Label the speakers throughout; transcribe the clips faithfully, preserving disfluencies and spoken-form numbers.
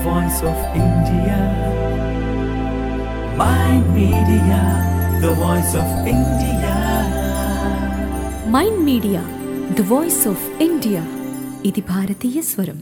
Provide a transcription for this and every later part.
Speaker 1: voice of India. Mind Media, the voice of India.
Speaker 2: Mind media the voice of India. ఇది భారతీయ స్వరం.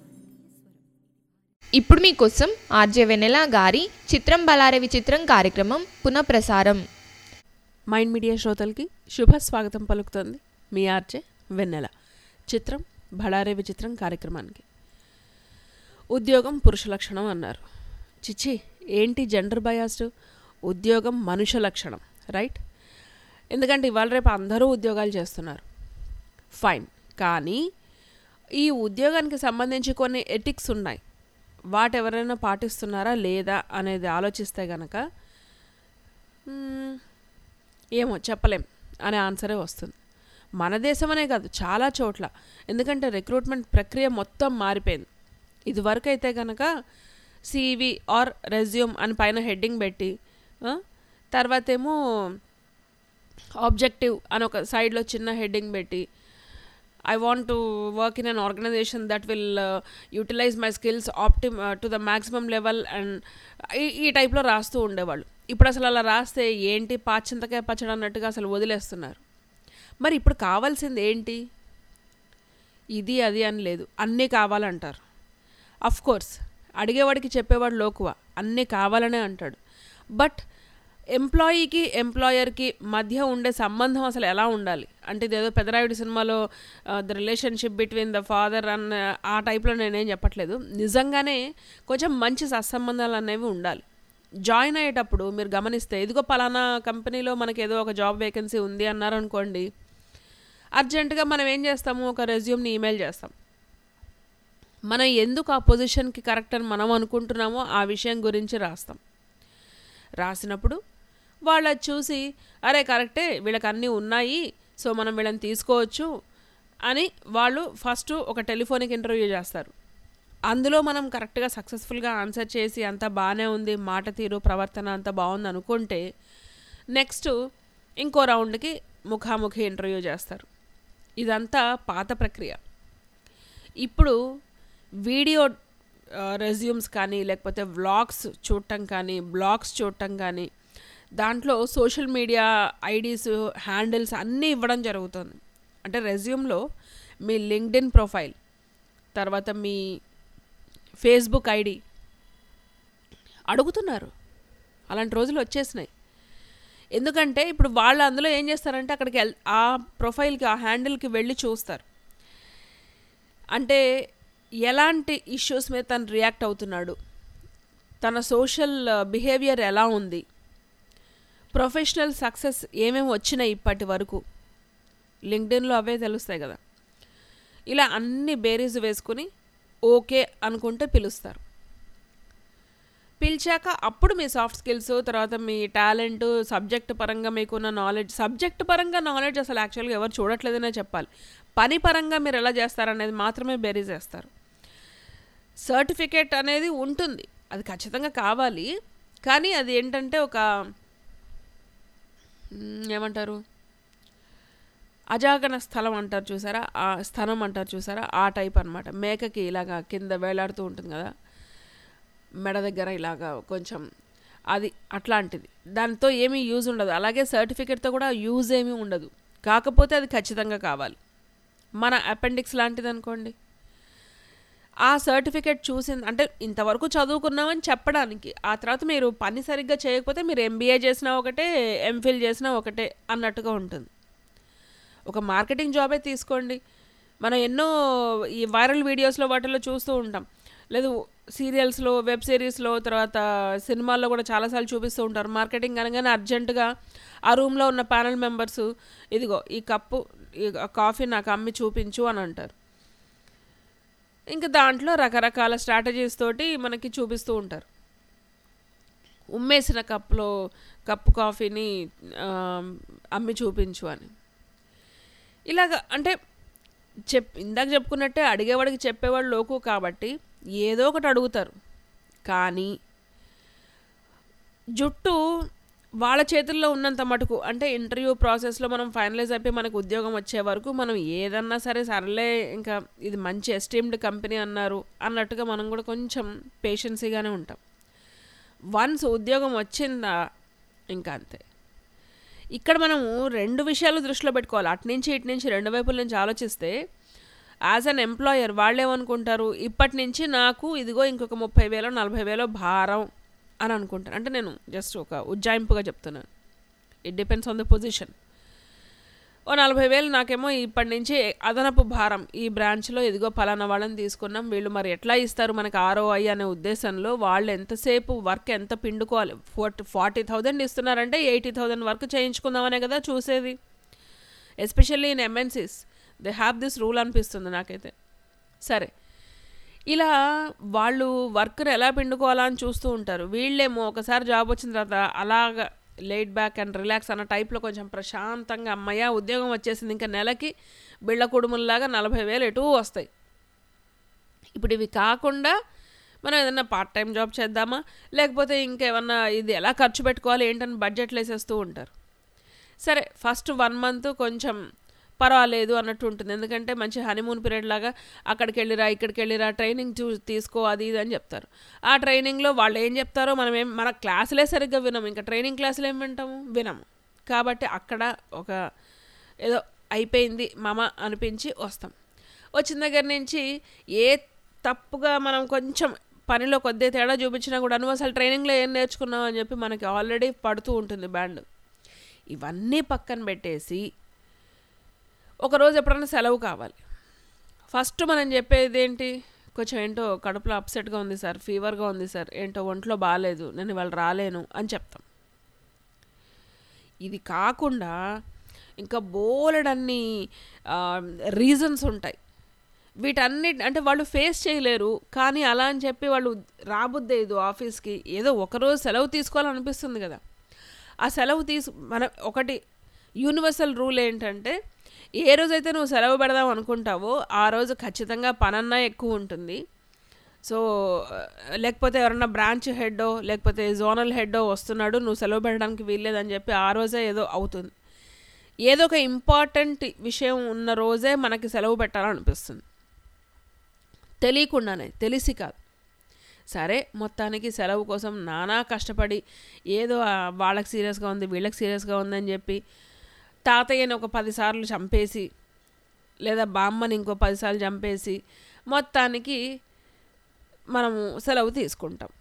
Speaker 3: ఇప్పుడు మీకోసం ఆర్జే వెన్నెల గారి చిత్రం బలారే విచిత్రం కార్యక్రమం పునఃప్రసారం.
Speaker 4: మైండ్ మీడియా శ్రోతలకి శుభ స్వాగతం పలుకుతోంది మీ ఆర్జే వెన్నెల. చిత్రం బళారే విచిత్రం కార్యక్రమానికి. ఉద్యోగం పురుష లక్షణం అన్నారు. చిచ్చి, ఏంటి జెండర్ బయాస్డ్? ఉద్యోగం మనుష్య లక్షణం, రైట్? ఎందుకంటే ఇవాళ రేపు అందరూ ఉద్యోగాలు చేస్తున్నారు, ఫైన్. కానీ ఈ ఉద్యోగానికి సంబంధించి కొన్ని ఎథిక్స్ ఉన్నాయి. వాటి ఎవరైనా పాటిస్తున్నారా లేదా అనేది ఆలోచిస్తే గనక ఏమో చెప్పలేం అనే ఆన్సరే వస్తుంది. మన దేశం అనే కాదు, చాలా చోట్ల. ఎందుకంటే రిక్రూట్మెంట్ ప్రక్రియ మొత్తం మారిపోయింది. ఇదివరకు అయితే కనుక సీవీ ఆర్ రెజ్యూమ్ అని పైన హెడ్డింగ్ పెట్టి, తర్వాత ఏమో ఆబ్జెక్టివ్ అని ఒక సైడ్లో చిన్న హెడ్డింగ్ పెట్టి, I want to work in an organisation that will utilise my skills optimum to the maximum level and ఈ టైప్లో రాస్తూ ఉండేవాళ్ళు. ఇప్పుడు అసలు అలా రాస్తే ఏంటి పాచింతకాయ పచ్చడి అన్నట్టుగా అసలు వదిలేస్తున్నారు. మరి ఇప్పుడు కావాల్సింది ఏంటి? ఇది అది అని లేదు, అన్నీ కావాలంటారు. అఫ్ కోర్స్ అడిగేవాడికి చెప్పేవాడు లోకువ, అన్నీ కావాలనే అంటాడు. బట్ ఎంప్లాయీకి ఎంప్లాయర్కి మధ్య ఉండే సంబంధం అసలు ఎలా ఉండాలి అంటే, ఇదేదో పెదరాయుడు సినిమాలో the relationship between the father అన్న ఆ టైప్లో నేనేం చెప్పట్లేదు. నిజంగానే కొంచెం మంచి సత్సంబంధాలు అనేవి ఉండాలి. జాయిన్ అయ్యేటప్పుడు మీరు గమనిస్తే, ఇదిగో పలానా కంపెనీలో మనకి ఏదో ఒక జాబ్ వేకెన్సీ ఉంది అన్నారనుకోండి, అర్జెంటుగా మనం ఏం చేస్తాము, ఒక రెజ్యూమ్ని ఈమెయిల్ చేస్తాం. మనం ఎందుకు ఆ పొజిషన్కి కరెక్ట్ అని మనం అనుకుంటున్నామో ఆ విషయం గురించి రాస్తాం. రాసినప్పుడు వాళ్ళు అది చూసి, అరే కరెక్టే, వీళ్ళకి అన్నీ ఉన్నాయి, సో మనం వీళ్ళని తీసుకోవచ్చు అని వాళ్ళు ఫస్ట్ ఒక టెలిఫోనిక్ ఇంటర్వ్యూ చేస్తారు. అందులో మనం కరెక్ట్గా సక్సెస్ఫుల్గా ఆన్సర్ చేసి అంతా బాగానే ఉంది, మాట తీరు ప్రవర్తన అంతా బాగుంది అనుకుంటే, నెక్స్ట్ ఇంకో రౌండ్కి ముఖాముఖి ఇంటర్వ్యూ చేస్తారు. ఇదంతా పాత ప్రక్రియ. ఇప్పుడు వీడియో రెజ్యూమ్స్ కానీ, లేకపోతే వ్లాగ్స్ చూడటం కానీ, బ్లాగ్స్ చూడటం కానీ, దాంట్లో సోషల్ మీడియా ఐడీస్, హ్యాండిల్స్ అన్నీ ఇవ్వడం జరుగుతుంది. అంటే రెజ్యూమ్లో మీ లింక్డ్ఇన్ ప్రొఫైల్, తర్వాత మీ ఫేస్బుక్ ఐడి అడుగుతున్నారు. అలాంటి రోజులు వచ్చేసినాయి. ఎందుకంటే ఇప్పుడు వాళ్ళు అందులో ఏం చేస్తారంటే, అక్కడికి వెళ్ ఆ ప్రొఫైల్కి, ఆ హ్యాండిల్కి వెళ్ళి చూస్తారు. అంటే ఎలాంటి ఇష్యూస్ మీద తను రియాక్ట్ అవుతున్నాడు, తన సోషల్ బిహేవియర్ ఎలా ఉంది, ప్రొఫెషనల్ సక్సెస్ ఏమేమి వచ్చినాయి ఇప్పటి వరకు, లింక్డ్ఇన్లో అవే తెలుస్తాయి కదా. ఇలా అన్ని బేరీజ్ వేసుకుని ఓకే అనుకుంటే పిలుస్తారు. పిలిచాక అప్పుడు మీ సాఫ్ట్ స్కిల్స్, తర్వాత మీ టాలెంట్, సబ్జెక్ట్ పరంగా మీకున్న నాలెడ్జ్, సబ్జెక్ట్ పరంగా నాలెడ్జ్ అసలు యాక్చువల్గా ఎవరు చూడట్లేదనే చెప్పాలి. పని పరంగా మీరు ఎలా చేస్తారనేది మాత్రమే బేరీజ్ వేస్తారు. సర్టిఫికేట్ అనేది ఉంటుంది, అది ఖచ్చితంగా కావాలి. కానీ అది ఏంటంటే ఒక ఏమంటారు, అజాగన స్థలం అంటారు చూసారా, ఆ స్థలం అంటారు చూసారా, ఆ టైప్ అనమాట. మేకకి ఇలాగా కింద వేలాడుతూ ఉంటుంది కదా మెడ దగ్గర, ఇలాగా కొంచెం అది అట్లాంటిది. దాంతో ఏమీ యూజ్ ఉండదు. అలాగే సర్టిఫికేట్తో కూడా యూజ్ ఏమీ ఉండదు. కాకపోతే అది ఖచ్చితంగా కావాలి. మన అపెండిక్స్ లాంటిది అనుకోండి. ఆ సర్టిఫికేట్ చూసింది అంటే ఇంతవరకు చదువుకున్నామని చెప్పడానికి, ఆ తర్వాత మీరు పని సరిగ్గా చేయకపోతే మీరు ఎంబీఏ చేసినా ఒకటే, ఎంఫిల్ చేసినా ఒకటే అన్నట్టుగా ఉంటుంది. ఒక మార్కెటింగ్ జాబే తీసుకోండి, మనం ఎన్నో ఈ వైరల్ వీడియోస్లో వాటిల్లో చూస్తూ ఉంటాం, లేదు సీరియల్స్లో, వెబ్ సిరీస్లో, తర్వాత సినిమాల్లో కూడా చాలాసార్లు చూపిస్తూ ఉంటారు. మార్కెటింగ్ అనగానే అర్జెంటుగా ఆ రూమ్లో ఉన్న ప్యానల్ మెంబర్స్, ఇదిగో ఈ కప్పు ఈ కాఫీ నాకు అమ్మి చూపించు అని అంటారు. ఇంకా దాంట్లో రకరకాల స్ట్రాటజీస్ తోటి మనకి చూపిస్తూ ఉంటారు. ఉమ్మేసిన కప్పులో కప్పు కాఫీని అమ్మి చూపించు అని. ఇలాగ అంటే చెప్ ఇందాక చెప్పుకున్నట్టే అడిగేవాడికి చెప్పేవాడు లోకు కాబట్టి ఏదో ఒకటి అడుగుతారు. కానీ జుట్టు వాళ్ళ చేతుల్లో ఉన్నంత మటుకు అంటే ఇంటర్వ్యూ ప్రాసెస్లో మనం ఫైనలైజ్ అయిపోయి మనకు ఉద్యోగం వచ్చే వరకు మనం ఏదన్నా సరే సర్లే ఇంకా ఇది మంచి ఎస్టీమ్డ్ కంపెనీ అన్నారు అన్నట్టుగా మనం కూడా కొంచెం పేషెన్సీగానే ఉంటాం. వన్స్ ఉద్యోగం వచ్చిందా ఇంకా అంతే. ఇక్కడ మనము రెండు విషయాలు దృష్టిలో పెట్టుకోవాలి. అటు నుంచి ఇటు నుంచి రెండు వైపుల నుంచి ఆలోచిస్తే యాజ్ అన్ ఎంప్లాయర్ వాళ్ళు ఏమనుకుంటారు, ఇప్పటి నుంచి నాకు ఇదిగో ఇంకొక ముప్పై వేలో నలభై వేలో భారం అని అనుకుంటాను. అంటే నేను జస్ట్ ఒక ఉజ్జాయింపుగా చెప్తున్నాను. It depends on the position. ఓ నలభై వేలు నాకేమో ఇప్పటి నుంచి అదనపు భారం, ఈ బ్రాంచ్లో ఇదిగో పలానా వాళ్ళని తీసుకున్నాం, వీళ్ళు మరి ఎట్లా ఇస్తారు మనకి ఆర్ఓఐ అనే ఉద్దేశంలో వాళ్ళు ఎంతసేపు వర్క్ ఎంత పిండుకోవాలి. ఫోర్టీ ఫార్టీ థౌజండ్ ఇస్తున్నారంటే ఎయిటీ థౌజండ్ వర్క్ చేయించుకుందామనే కదా చూసేది. Especially in MNCs they have this rule అనిపిస్తుంది నాకైతే. సరే, ఇలా వాళ్ళు వర్క్ని ఎలా పిండుకోవాలా అని చూస్తూ ఉంటారు. వీళ్ళేమో ఒకసారి జాబ్ వచ్చిన తర్వాత అలాగ లేట్ బ్యాక్ అండ్ రిలాక్స్ అన్న టైప్లో కొంచెం ప్రశాంతంగా అమ్మయ్య ఉద్యోగం వచ్చేసింది, ఇంకా నెలకి బిళ్ళ కుడుముల్లాగా నలభై వేలు ఎటు వస్తాయి. ఇప్పుడు ఇవి కాకుండా మనం ఏదైనా పార్ట్ టైం జాబ్ చేద్దామా, లేకపోతే ఇంకేమన్నా ఇది ఎలా ఖర్చు పెట్టుకోవాలి ఏంటని బడ్జెట్లు వేసేస్తూ ఉంటారు. సరే, ఫస్ట్ వన్ మంత్ కొంచెం పర్వాలేదు అన్నట్టు ఉంటుంది. ఎందుకంటే మంచి హనీమూన్ పీరియడ్ లాగా అక్కడికి వెళ్ళిరా ఇక్కడికి వెళ్ళిరా ట్రైనింగ్ చూ తీసుకో అది ఇది అని చెప్తారు. ఆ ట్రైనింగ్లో వాళ్ళు ఏం చెప్తారో మనం ఏం మన క్లాసులే సరిగ్గా వినము, ఇంకా ట్రైనింగ్ క్లాసులు ఏం వింటాము, వినము. కాబట్టి అక్కడ ఒక ఏదో అయిపోయింది మమ అనిపించి వస్తాం. వచ్చిన దగ్గర నుంచి ఏ తప్పుగా మనం కొంచెం పనిలో కొద్ది తేడా చూపించినా కూడా నువ్వు అసలు ట్రైనింగ్లో ఏం నేర్చుకున్నావు అని చెప్పి మనకి ఆల్రెడీ పడుతూ ఉంటుంది బ్యాండ్. ఇవన్నీ పక్కన పెట్టేసి ఒకరోజు ఎప్పుడైనా సెలవు కావాలి. ఫస్ట్ మనం చెప్పేది ఏంటి, కొంచెం ఏంటో కడుపులో అప్సెట్గా ఉంది సార్, ఫీవర్గా ఉంది సార్, ఏంటో ఒంట్లో బాగాలేదు, నేను ఇవాళ రాలేను అని చెప్తాం. ఇది కాకుండా ఇంకా బోలెడన్ని రీజన్స్ ఉంటాయి. వీటన్ని అంటే వాళ్ళు ఫేస్ చేయలేరు, కానీ అలా అని చెప్పి వాళ్ళు రాబుద్దేదు ఆఫీస్కి. ఏదో ఒకరోజు సెలవు తీసుకోవాలనిపిస్తుంది కదా. ఆ సెలవు తీసు మన ఒకటి యూనివర్సల్ రూల్ ఏంటంటే ఏ రోజైతే నువ్వు సెలవు పెడదాం అనుకుంటావో ఆ రోజు ఖచ్చితంగా పనన్నా ఎక్కువ ఉంటుంది. సో లేకపోతే ఎవరన్నా బ్రాంచ్ హెడ్డో లేకపోతే జోనల్ హెడ్డో వస్తున్నాడు, నువ్వు సెలవు పెట్టడానికి వీల్లేదని చెప్పి ఆ రోజే ఏదో అవుతుంది. ఏదో ఒక ఇంపార్టెంట్ విషయం ఉన్న రోజే మనకి సెలవు పెట్టాలనిపిస్తుంది, తెలియకుండానే, తెలిసి కాదు. సరే, మొత్తానికి సెలవు కోసం నానా కష్టపడి ఏదో వాళ్ళకి సీరియస్గా ఉంది వీళ్ళకి సీరియస్గా ఉందని చెప్పి తాతయ్యని ఒక పదిసార్లు చంపేసి లేదా బామ్మని ఇంకో పదిసార్లు చంపేసి మొత్తానికి మనము సెలవు తీసుకుంటాం.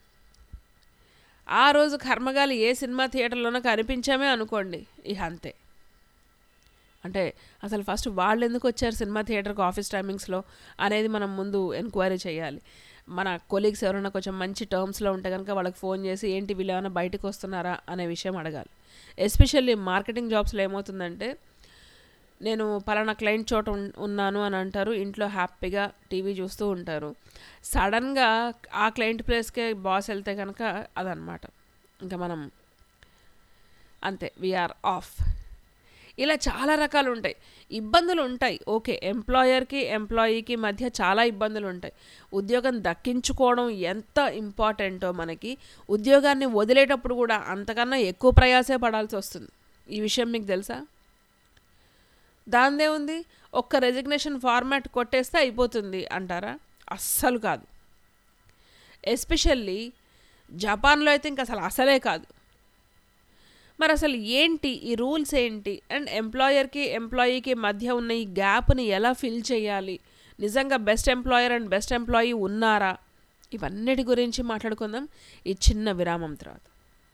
Speaker 4: ఆ రోజు కర్మగాలి ఏ సినిమా థియేటర్లోనో కనిపించామే అనుకోండి, ఇక అంతే. అంటే అసలు ఫస్ట్ వాళ్ళు ఎందుకు వచ్చారు సినిమా థియేటర్కి ఆఫీస్ టైమింగ్స్లో అనేది మనం ముందు ఎంక్వైరీ చేయాలి. మన కొలీగ్స్ ఎవరైనా కొంచెం మంచి టర్మ్స్లో ఉంటే కనుక వాళ్ళకి ఫోన్ చేసి ఏంటి వీళ్ళు ఏమైనా బయటకు వస్తున్నారా అనే విషయం అడగాలి. ఎస్పెషల్లీ మార్కెటింగ్ జాబ్స్లో ఏమవుతుందంటే నేను పలానా క్లయింట్ చోట ఉన్నాను అని అంటారు, ఇంట్లో హ్యాపీగా టీవీ చూస్తూ ఉంటారు. సడన్గా ఆ క్లయింట్ ప్లేస్కే బాస్ వెళ్తే కనుక అదనమాట ఇంకా మనం అంతే, వీఆర్ ఆఫ్. ఇలా చాలా రకాలు ఉంటాయి, ఇబ్బందులు ఉంటాయి. ఓకే, ఎంప్లాయర్కి ఎంప్లాయీకి మధ్య చాలా ఇబ్బందులు ఉంటాయి. ఉద్యోగం దక్కించుకోవడం ఎంత ఇంపార్టెంటో మనకి ఉద్యోగాన్ని వదిలేటప్పుడు కూడా అంతకన్నా ఎక్కువ ప్రయాసే పడాల్సి వస్తుంది. ఈ విషయం మీకు తెలుసా? దాందే ఉంది, ఒక్క రెజిగ్నేషన్ ఫార్మాట్ కొట్టేస్తే అయిపోతుంది అంటారా? అస్సలు కాదు. ఎస్పెషల్లీ జపాన్లో అయితే ఇంక అసలు అసలే కాదు. మరి అసలు ఏంటి ఈ రూల్స్ ఏంటి, అండ్ ఎంప్లాయర్కి ఎంప్లాయీకి మధ్య ఉన్న ఈ గ్యాప్ని ఎలా ఫిల్ చేయాలి, నిజంగా best employer and best employee ఉన్నారా, ఇవన్నిటి గురించి మాట్లాడుకుందాం ఈ చిన్న విరామం తర్వాత.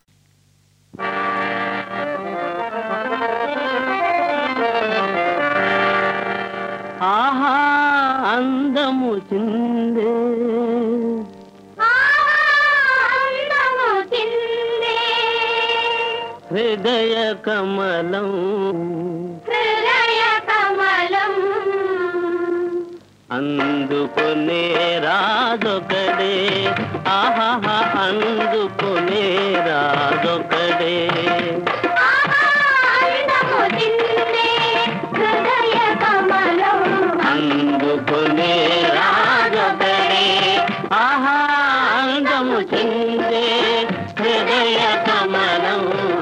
Speaker 5: ఆహా అందము చిందే హృదయ కమలం హృదయ కమలం అందుకునే రాదొకడే, ఆహా అందుకునే రాదొకడే. అందుకునే రాదొకడే, ఆహా అందము చిందే హృదయ కమలం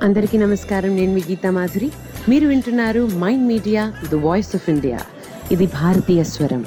Speaker 6: అందరికీ నమస్కారం. నేను మీ గీతా మాధురి. మీరు వింటున్నారు mind media the voice of India. ఇది భారతీయ స్వరం.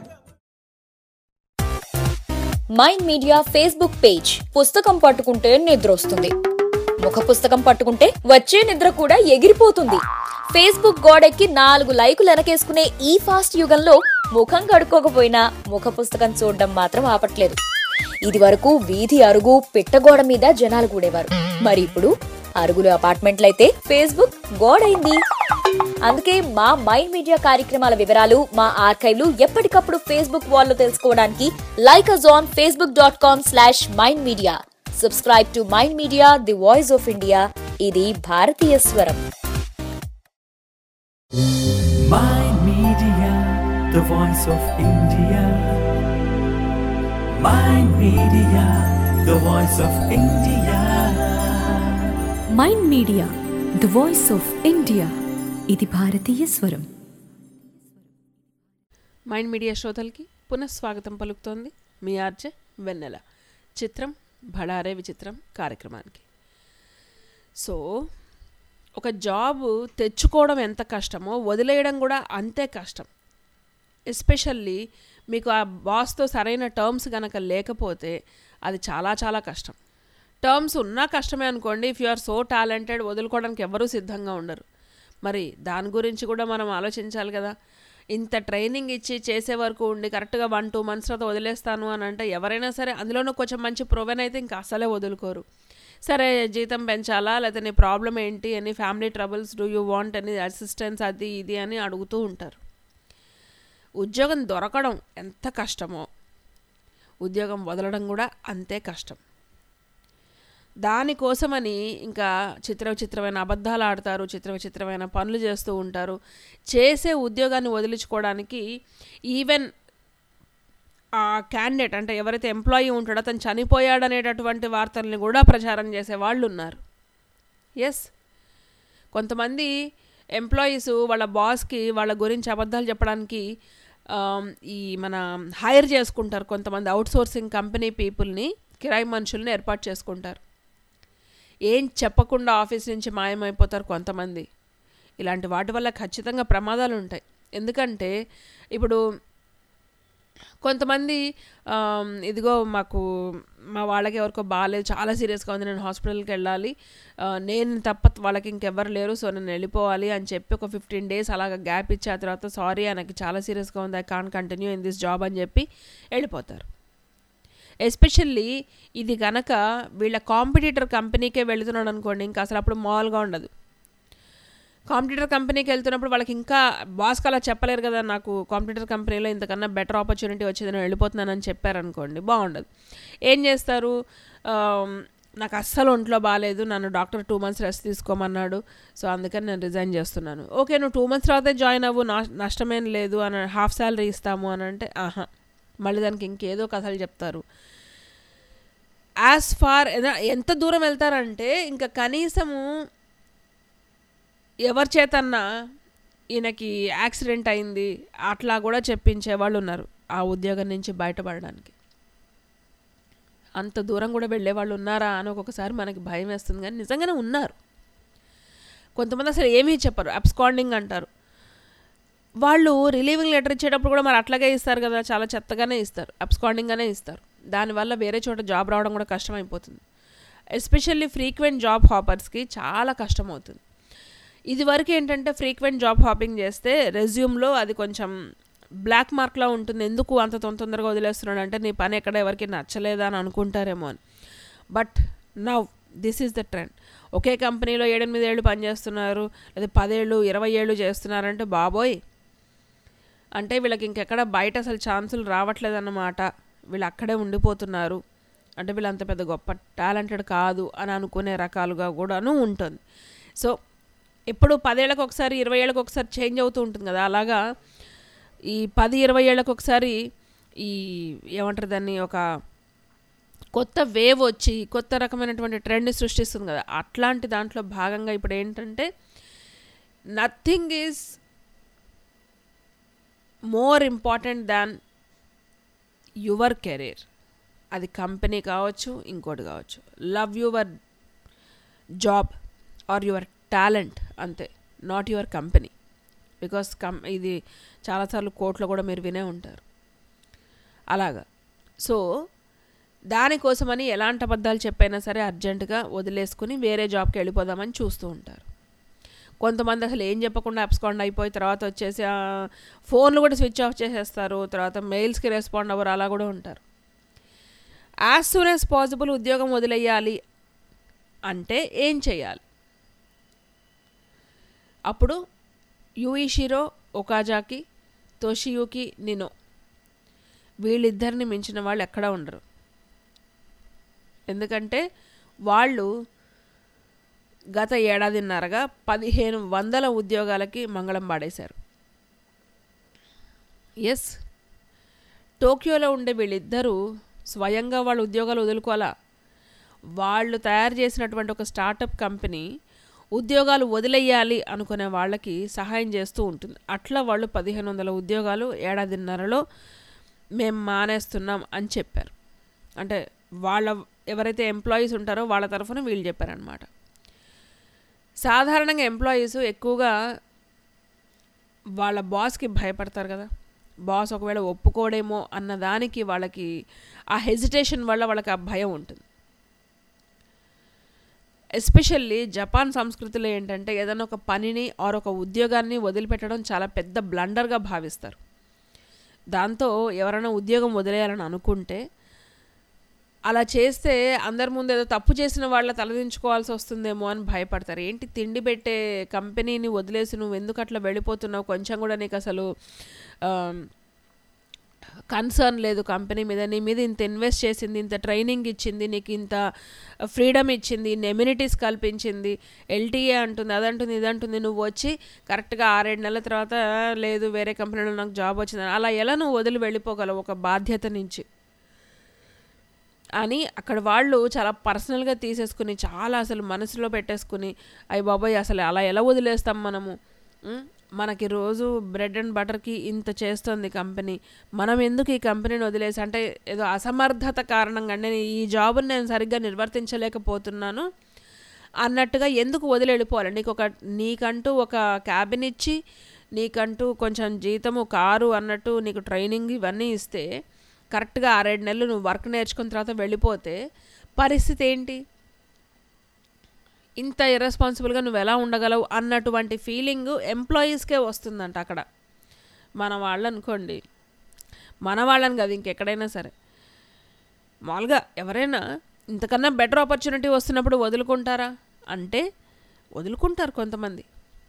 Speaker 7: Mind media Facebook page. పుస్తకం పట్టుకుంటే నిద్ర వస్తుంది, ముఖ పుస్తకం పట్టుకుంటే వచ్చే నిద్ర కూడా ఎగిరిపోతుంది. ఫేస్బుక్ గోడెక్కి నాలుగు లైకులు వెనకేసుకునే ఈ ఫాస్ట్ యుగంలో ముఖం కడుక్కోకపోయినా ముఖ పుస్తకం చూడడం మాత్రం ఆపట్లేదు. ఇది వరకు వీధి అరుగు పిట్టగోడ మీద జనాలు కూడేవారు. మరి ఇప్పుడు అరుగులు అపార్ట్మెంట్లయితే ఫేస్బుక్ గోడైంది. అందుకే మా మైండ్ మీడియా కార్యక్రమాల వివరాలు, మా ఆర్కైవ్లు ఎప్పటికప్పుడు ఫేస్బుక్ వాల్లో తెలుసుకోవడానికి like us on facebook dot com slash mind media. Subscribe to mind media the voice of India. ఇది భారతీయ స్వరం.
Speaker 1: Mind Media, the voice of India. Mind Media, the voice of India.
Speaker 2: Mind media the voice of India. ఇది భారతీయ స్వరం.
Speaker 4: Mind media శ్రోతలకి పునఃస్వాగతం పలుకుతోంది మీ RJ వెన్నెల. చిత్రం భడారే విచిత్రం కార్యక్రమానికి. సో ఒక జాబ్ తెచ్చుకోవడం ఎంత కష్టమో వదిలేయడం కూడా అంతే కష్టం. ఎస్పెషల్లీ మీకు ఆ బాస్తో సరైన టర్మ్స్ కనుక లేకపోతే అది చాలా చాలా కష్టం. టర్మ్స్ ఉన్నా కష్టమే అనుకోండి. If you are so talented వదులుకోవడానికి ఎవరూ సిద్ధంగా ఉండరు. మరి దాని గురించి కూడా మనం ఆలోచించాలి కదా. ఇంత ట్రైనింగ్ ఇచ్చి చేసే వరకు ఉండి కరెక్ట్గా వన్ టూ మంత్స్ తర్వాత వదిలేస్తాను అని అంటే ఎవరైనా సరే, అందులోనూ కొంచెం మంచి ప్రొవెన్ అయితే ఇంకా అసలే వదులుకోరు. సరే జీతం పెంచాలా, లేకపోతే నీ ప్రాబ్లం ఏంటి, any family troubles, do you want any assistance, అది ఇది అని అడుగుతూ ఉంటారు. ఉద్యోగం దొరకడం ఎంత కష్టమో ఉద్యోగం వదలడం కూడా అంతే కష్టం. దానికోసమని ఇంకా చిత్ర విచిత్రమైన అబద్ధాలు ఆడతారు, చిత్ర విచిత్రమైన పనులు చేస్తూ ఉంటారు. చేసే ఉద్యోగాన్ని వదిలించుకోవడానికి ఈవెన్ ఆ క్యాండిడేట్ అంటే ఎవరైతే ఎంప్లాయీ ఉంటాడో అతను చనిపోయాడు అనేటటువంటి వార్తల్ని కూడా ప్రచారం చేసే వాళ్ళు ఉన్నారు. ఎస్, కొంతమంది ఎంప్లాయీస్ వాళ్ళ బాస్కి వాళ్ళ గురించి అబద్ధాలు చెప్పడానికి ఈ మన హైర్ చేసుకుంటారు. కొంతమంది అవుట్సోర్సింగ్ కంపెనీ పీపుల్ని, కిరాయి మనుషుల్ని ఏర్పాటు చేసుకుంటారు. ఏం చెప్పకుండా ఆఫీస్ నుంచి మాయమైపోతారు కొంతమంది. ఇలాంటి వాటి వల్ల ఖచ్చితంగా ప్రమాదాలు ఉంటాయి. ఎందుకంటే ఇప్పుడు కొంతమంది ఇదిగో మాకు మా వాళ్ళకి ఎవరికో బాగాలేదు, చాలా సీరియస్గా ఉంది, నేను హాస్పిటల్కి వెళ్ళాలి, నేను తప్ప వాళ్ళకి ఇంకెవ్వరు లేరు, సో నేను వెళ్ళిపోవాలి అని చెప్పి ఒక ఫిఫ్టీన్ డేస్ అలాగ గ్యాప్ ఇచ్చి ఆ తర్వాత సారీ నాకు చాలా సీరియస్గా ఉంది, I can't continue in this job అని చెప్పి వెళ్ళిపోతారు. ఎస్పెషల్లీ ఇది కనుక వీళ్ళ కాంపిటీటర్ కంపెనీకే వెళుతున్నాడు అనుకోండి, ఇంకా అసలు అప్పుడు మామూలుగా ఉండదు. కాంపిటీటర్ కంపెనీకి వెళ్తున్నప్పుడు వాళ్ళకి ఇంకా బాస్కి అలా చెప్పలేరు కదా, నాకు కాంపిటీటర్ కంపెనీలో ఇంతకన్నా బెటర్ ఆపర్చునిటీ వచ్చింది, నేను వెళ్ళిపోతున్నానని చెప్పారనుకోండి, బాగుండదు. ఏం చేస్తారు, నాకు అస్సలు ఒంట్లో బాగాలేదు, నన్ను డాక్టర్ టూ మంత్స్ రెస్ట్ తీసుకోమన్నాడు, సో అందుకని నేను రిజైన్ చేస్తున్నాను. ఓకే, నువ్వు టూ మంత్స్ తర్వాతే జాయిన్ అవ్వు, నష్టమేం లేదు అని, హాఫ్ శాలరీ ఇస్తాము అని అంటే ఆహా, మళ్ళీ దానికి ఇంకేదో కథలు చెప్తారు. యాజ్ ఫార్ ఎంత దూరం వెళ్తారంటే ఇంకా కనీసము ఎవరి చేతన్నా ఈయనకి యాక్సిడెంట్ అయింది అట్లా కూడా చెప్పించే వాళ్ళు ఉన్నారు ఆ ఉద్యోగం నుంచి బయటపడడానికి. అంత దూరం కూడా వెళ్ళే వాళ్ళు ఉన్నారా అని ఒక్కొక్కసారి మనకి భయం వేస్తుంది. కానీ నిజంగానే ఉన్నారు. కొంతమంది అసలు ఏమీ చెప్పరు, అబ్స్కాండింగ్ అంటారు. వాళ్ళు రిలీవింగ్ లెటర్ ఇచ్చేటప్పుడు కూడా మరి అట్లాగే ఇస్తారు కదా, చాలా చెత్తగానే ఇస్తారు, అబ్స్కాండింగ్గానే ఇస్తారు. దానివల్ల వేరే చోట జాబ్ రావడం కూడా కష్టమైపోతుంది. ఎస్పెషల్లీ ఫ్రీక్వెంట్ జాబ్ హాపర్స్కి చాలా కష్టం అవుతుంది. ఇది వరకు ఏంటంటే ఫ్రీక్వెంట్ జాబ్ హాపింగ్ చేస్తే రెజ్యూమ్లో అది కొంచెం బ్లాక్ మార్క్లా ఉంటుంది. ఎందుకు అంత తొందరగా వదిలేస్తున్నాడు అంటే నీ పని ఎక్కడ ఎవరికి నచ్చలేదా అని అనుకుంటారేమో అని. But now this is the trend. ఒకే కంపెనీలో ఏడెనిమిది ఏళ్ళు పనిచేస్తున్నారు, లేదా పదేళ్ళు ఇరవై ఏళ్ళు చేస్తున్నారంటే బాబోయ్, అంటే వీళ్ళకి ఇంకెక్కడ బయట అసలు ఛాన్సులు రావట్లేదన్నమాట, వీళ్ళు అక్కడే ఉండిపోతున్నారు అంటే వీళ్ళు అంత పెద్ద గొప్ప టాలెంటెడ్ కాదు అని అనుకునే రకాలుగా కూడాను ఉంటుంది. సో ఎప్పుడు పదేళ్ళకి ఒకసారి ఇరవై ఏళ్ళకి ఒకసారి చేంజ్ అవుతూ ఉంటుంది కదా, అలాగా ఈ పది ఇరవై ఏళ్ళకి ఒకసారి ఈ ఏమంటారు దాన్ని, ఒక కొత్త వేవ్ వచ్చి కొత్త రకమైనటువంటి ట్రెండ్ సృష్టిస్తుంది కదా, అట్లాంటి దాంట్లో భాగంగా ఇప్పుడు ఏంటంటే nothing is more important than your career. అది కంపెనీ కావచ్చు, ఇంకోటి కావచ్చు. Love your job, or your talent అంతే, not your company. Because come ఇది చాలాసార్లు కోర్టులో కూడా మీరు వినే ఉంటారు అలాగా. సో దానికోసమని ఎలాంటి అబద్ధాలు చెప్పైనా సరే అర్జెంటుగా వదిలేసుకుని వేరే జాబ్కి వెళ్ళిపోదామని చూస్తూ ఉంటారు. కొంతమంది అసలు ఏం చెప్పకుండా అబ్స్కాండ్ అయిపోయి తర్వాత వచ్చేసి ఫోన్లు కూడా స్విచ్ ఆఫ్ చేసేస్తారు, తర్వాత మెయిల్స్కి రెస్పాండ్ అవ్వరు, అలా కూడా ఉంటారు. యాజ్ సూన్ యాజ్ పాసిబుల్ ఉద్యోగం వదిలేయాలి అంటే ఏం చేయాలి? అప్పుడు యూయిషిరో ఒకాజాకి, తోషియుకి నినో వీళ్ళిద్దరిని మించిన వాళ్ళు ఎక్కడా ఉండరు. ఎందుకంటే వాళ్ళు గత ఏడాదిన్నరగా పదిహేను వందల ఉద్యోగాలకి మంగళం పాడేశారు. ఎస్, టోక్యోలో ఉండే వీళ్ళిద్దరూ స్వయంగా వాళ్ళ ఉద్యోగాలు వదులుకోవాలా. వాళ్ళు తయారు చేసినటువంటి ఒక స్టార్టప్ కంపెనీ ఉద్యోగాలు వదిలేయాలి అనుకునే వాళ్ళకి సహాయం చేస్తూ ఉంటుంది. అట్లా వాళ్ళు పదిహేను వందల ఉద్యోగాలు ఏడాదిన్నరలో మేము మానేస్తున్నాం అని చెప్పారు. అంటే వాళ్ళ ఎవరైతే ఎంప్లాయీస్ ఉంటారో వాళ్ళ తరఫున వీళ్ళు చెప్పారనమాట. సాధారణంగా ఎంప్లాయీస్ ఎక్కువగా వాళ్ళ బాస్కి భయపడతారు కదా, బాస్ ఒకవేళ ఒప్పుకోడేమో అన్న దానికి వాళ్ళకి ఆ హెజిటేషన్ వల్ల వాళ్ళకి ఆ భయం ఉంటుంది. ఎస్పెషల్లీ జపాన్ సంస్కృతిలో ఏంటంటే ఏదైనా ఒక పనిని ఆర్ ఒక ఉద్యోగాన్ని వదిలిపెట్టడం చాలా పెద్ద బ్లండర్గా భావిస్తారు. దాంతో ఎవరైనా ఉద్యోగం వదిలేయాలని అనుకుంటే అలా చేస్తే అందరి ముందు ఏదో తప్పు చేసిన వాళ్ళ తలదించుకోవాల్సి వస్తుందేమో అని భయపడతారు. ఏంటి తిండి పెట్టే కంపెనీని వదిలేసి నువ్వు ఎందుకు అట్లా వెళ్ళిపోతున్నావు, కొంచెం కూడా నీకు అసలు కన్సర్న్ లేదు కంపెనీ మీద, నీ మీద ఇంత ఇన్వెస్ట్ చేసింది, ఇంత ట్రైనింగ్ ఇచ్చింది, నీకు ఇంత ఫ్రీడమ్ ఇచ్చింది, ఇన్ని ఎమ్యూనిటీస్ కల్పించింది, ఎల్టీఏ అంటుంది, అదంటుంది, ఇదంటుంది, నువ్వు వచ్చి కరెక్ట్గా ఆరేడు నెలల తర్వాత లేదు వేరే కంపెనీలో నాకు జాబ్ వచ్చిందని అలా ఎలా నువ్వు వదిలి వెళ్ళిపోగలవు ఒక బాధ్యత నుంచి అని అక్కడ వాళ్ళు చాలా పర్సనల్గా తీసేసుకుని చాలా అసలు మనసులో పెట్టేసుకుని అయ్య బాబాయ్ అసలు అలా ఎలా వదిలేస్తాం మనము, మనకి రోజు బ్రెడ్ అండ్ బటర్కి ఇంత చేస్తుంది కంపెనీ, మనం ఎందుకు ఈ కంపెనీని వదిలేసి, అంటే ఏదో అసమర్థత కారణంగా నేను ఈ జాబ్ని నేను సరిగ్గా నిర్వర్తించలేకపోతున్నాను అన్నట్టుగా ఎందుకు వదిలి వెళ్ళిపోవాలి. నీకు ఒక నీకంటూ ఒక క్యాబిన్ ఇచ్చి నీకంటూ కొంచెం జీతము కారు అన్నట్టు నీకు ట్రైనింగ్ ఇవన్నీ ఇస్తే కరెక్ట్గా ఆరేడు నెలలు నువ్వు వర్క్ నేర్చుకున్న తర్వాత వెళ్ళిపోతే పరిస్థితి ఏంటి? ఇంత ఇర్రెస్పాన్సిబుల్గా నువ్వు ఎలా ఉండగలవు అన్నటువంటి ఫీలింగ్ ఎంప్లాయీస్కే వస్తుందంట. అక్కడ మన వాళ్ళు అనుకోండి, మన వాళ్ళని కాదు ఇంకెక్కడైనా సరే, మామూలుగా ఎవరైనా ఇంతకన్నా బెటర్ ఆపర్చునిటీ వస్తున్నప్పుడు వదులుకుంటారా అంటే వదులుకుంటారు కొంతమంది.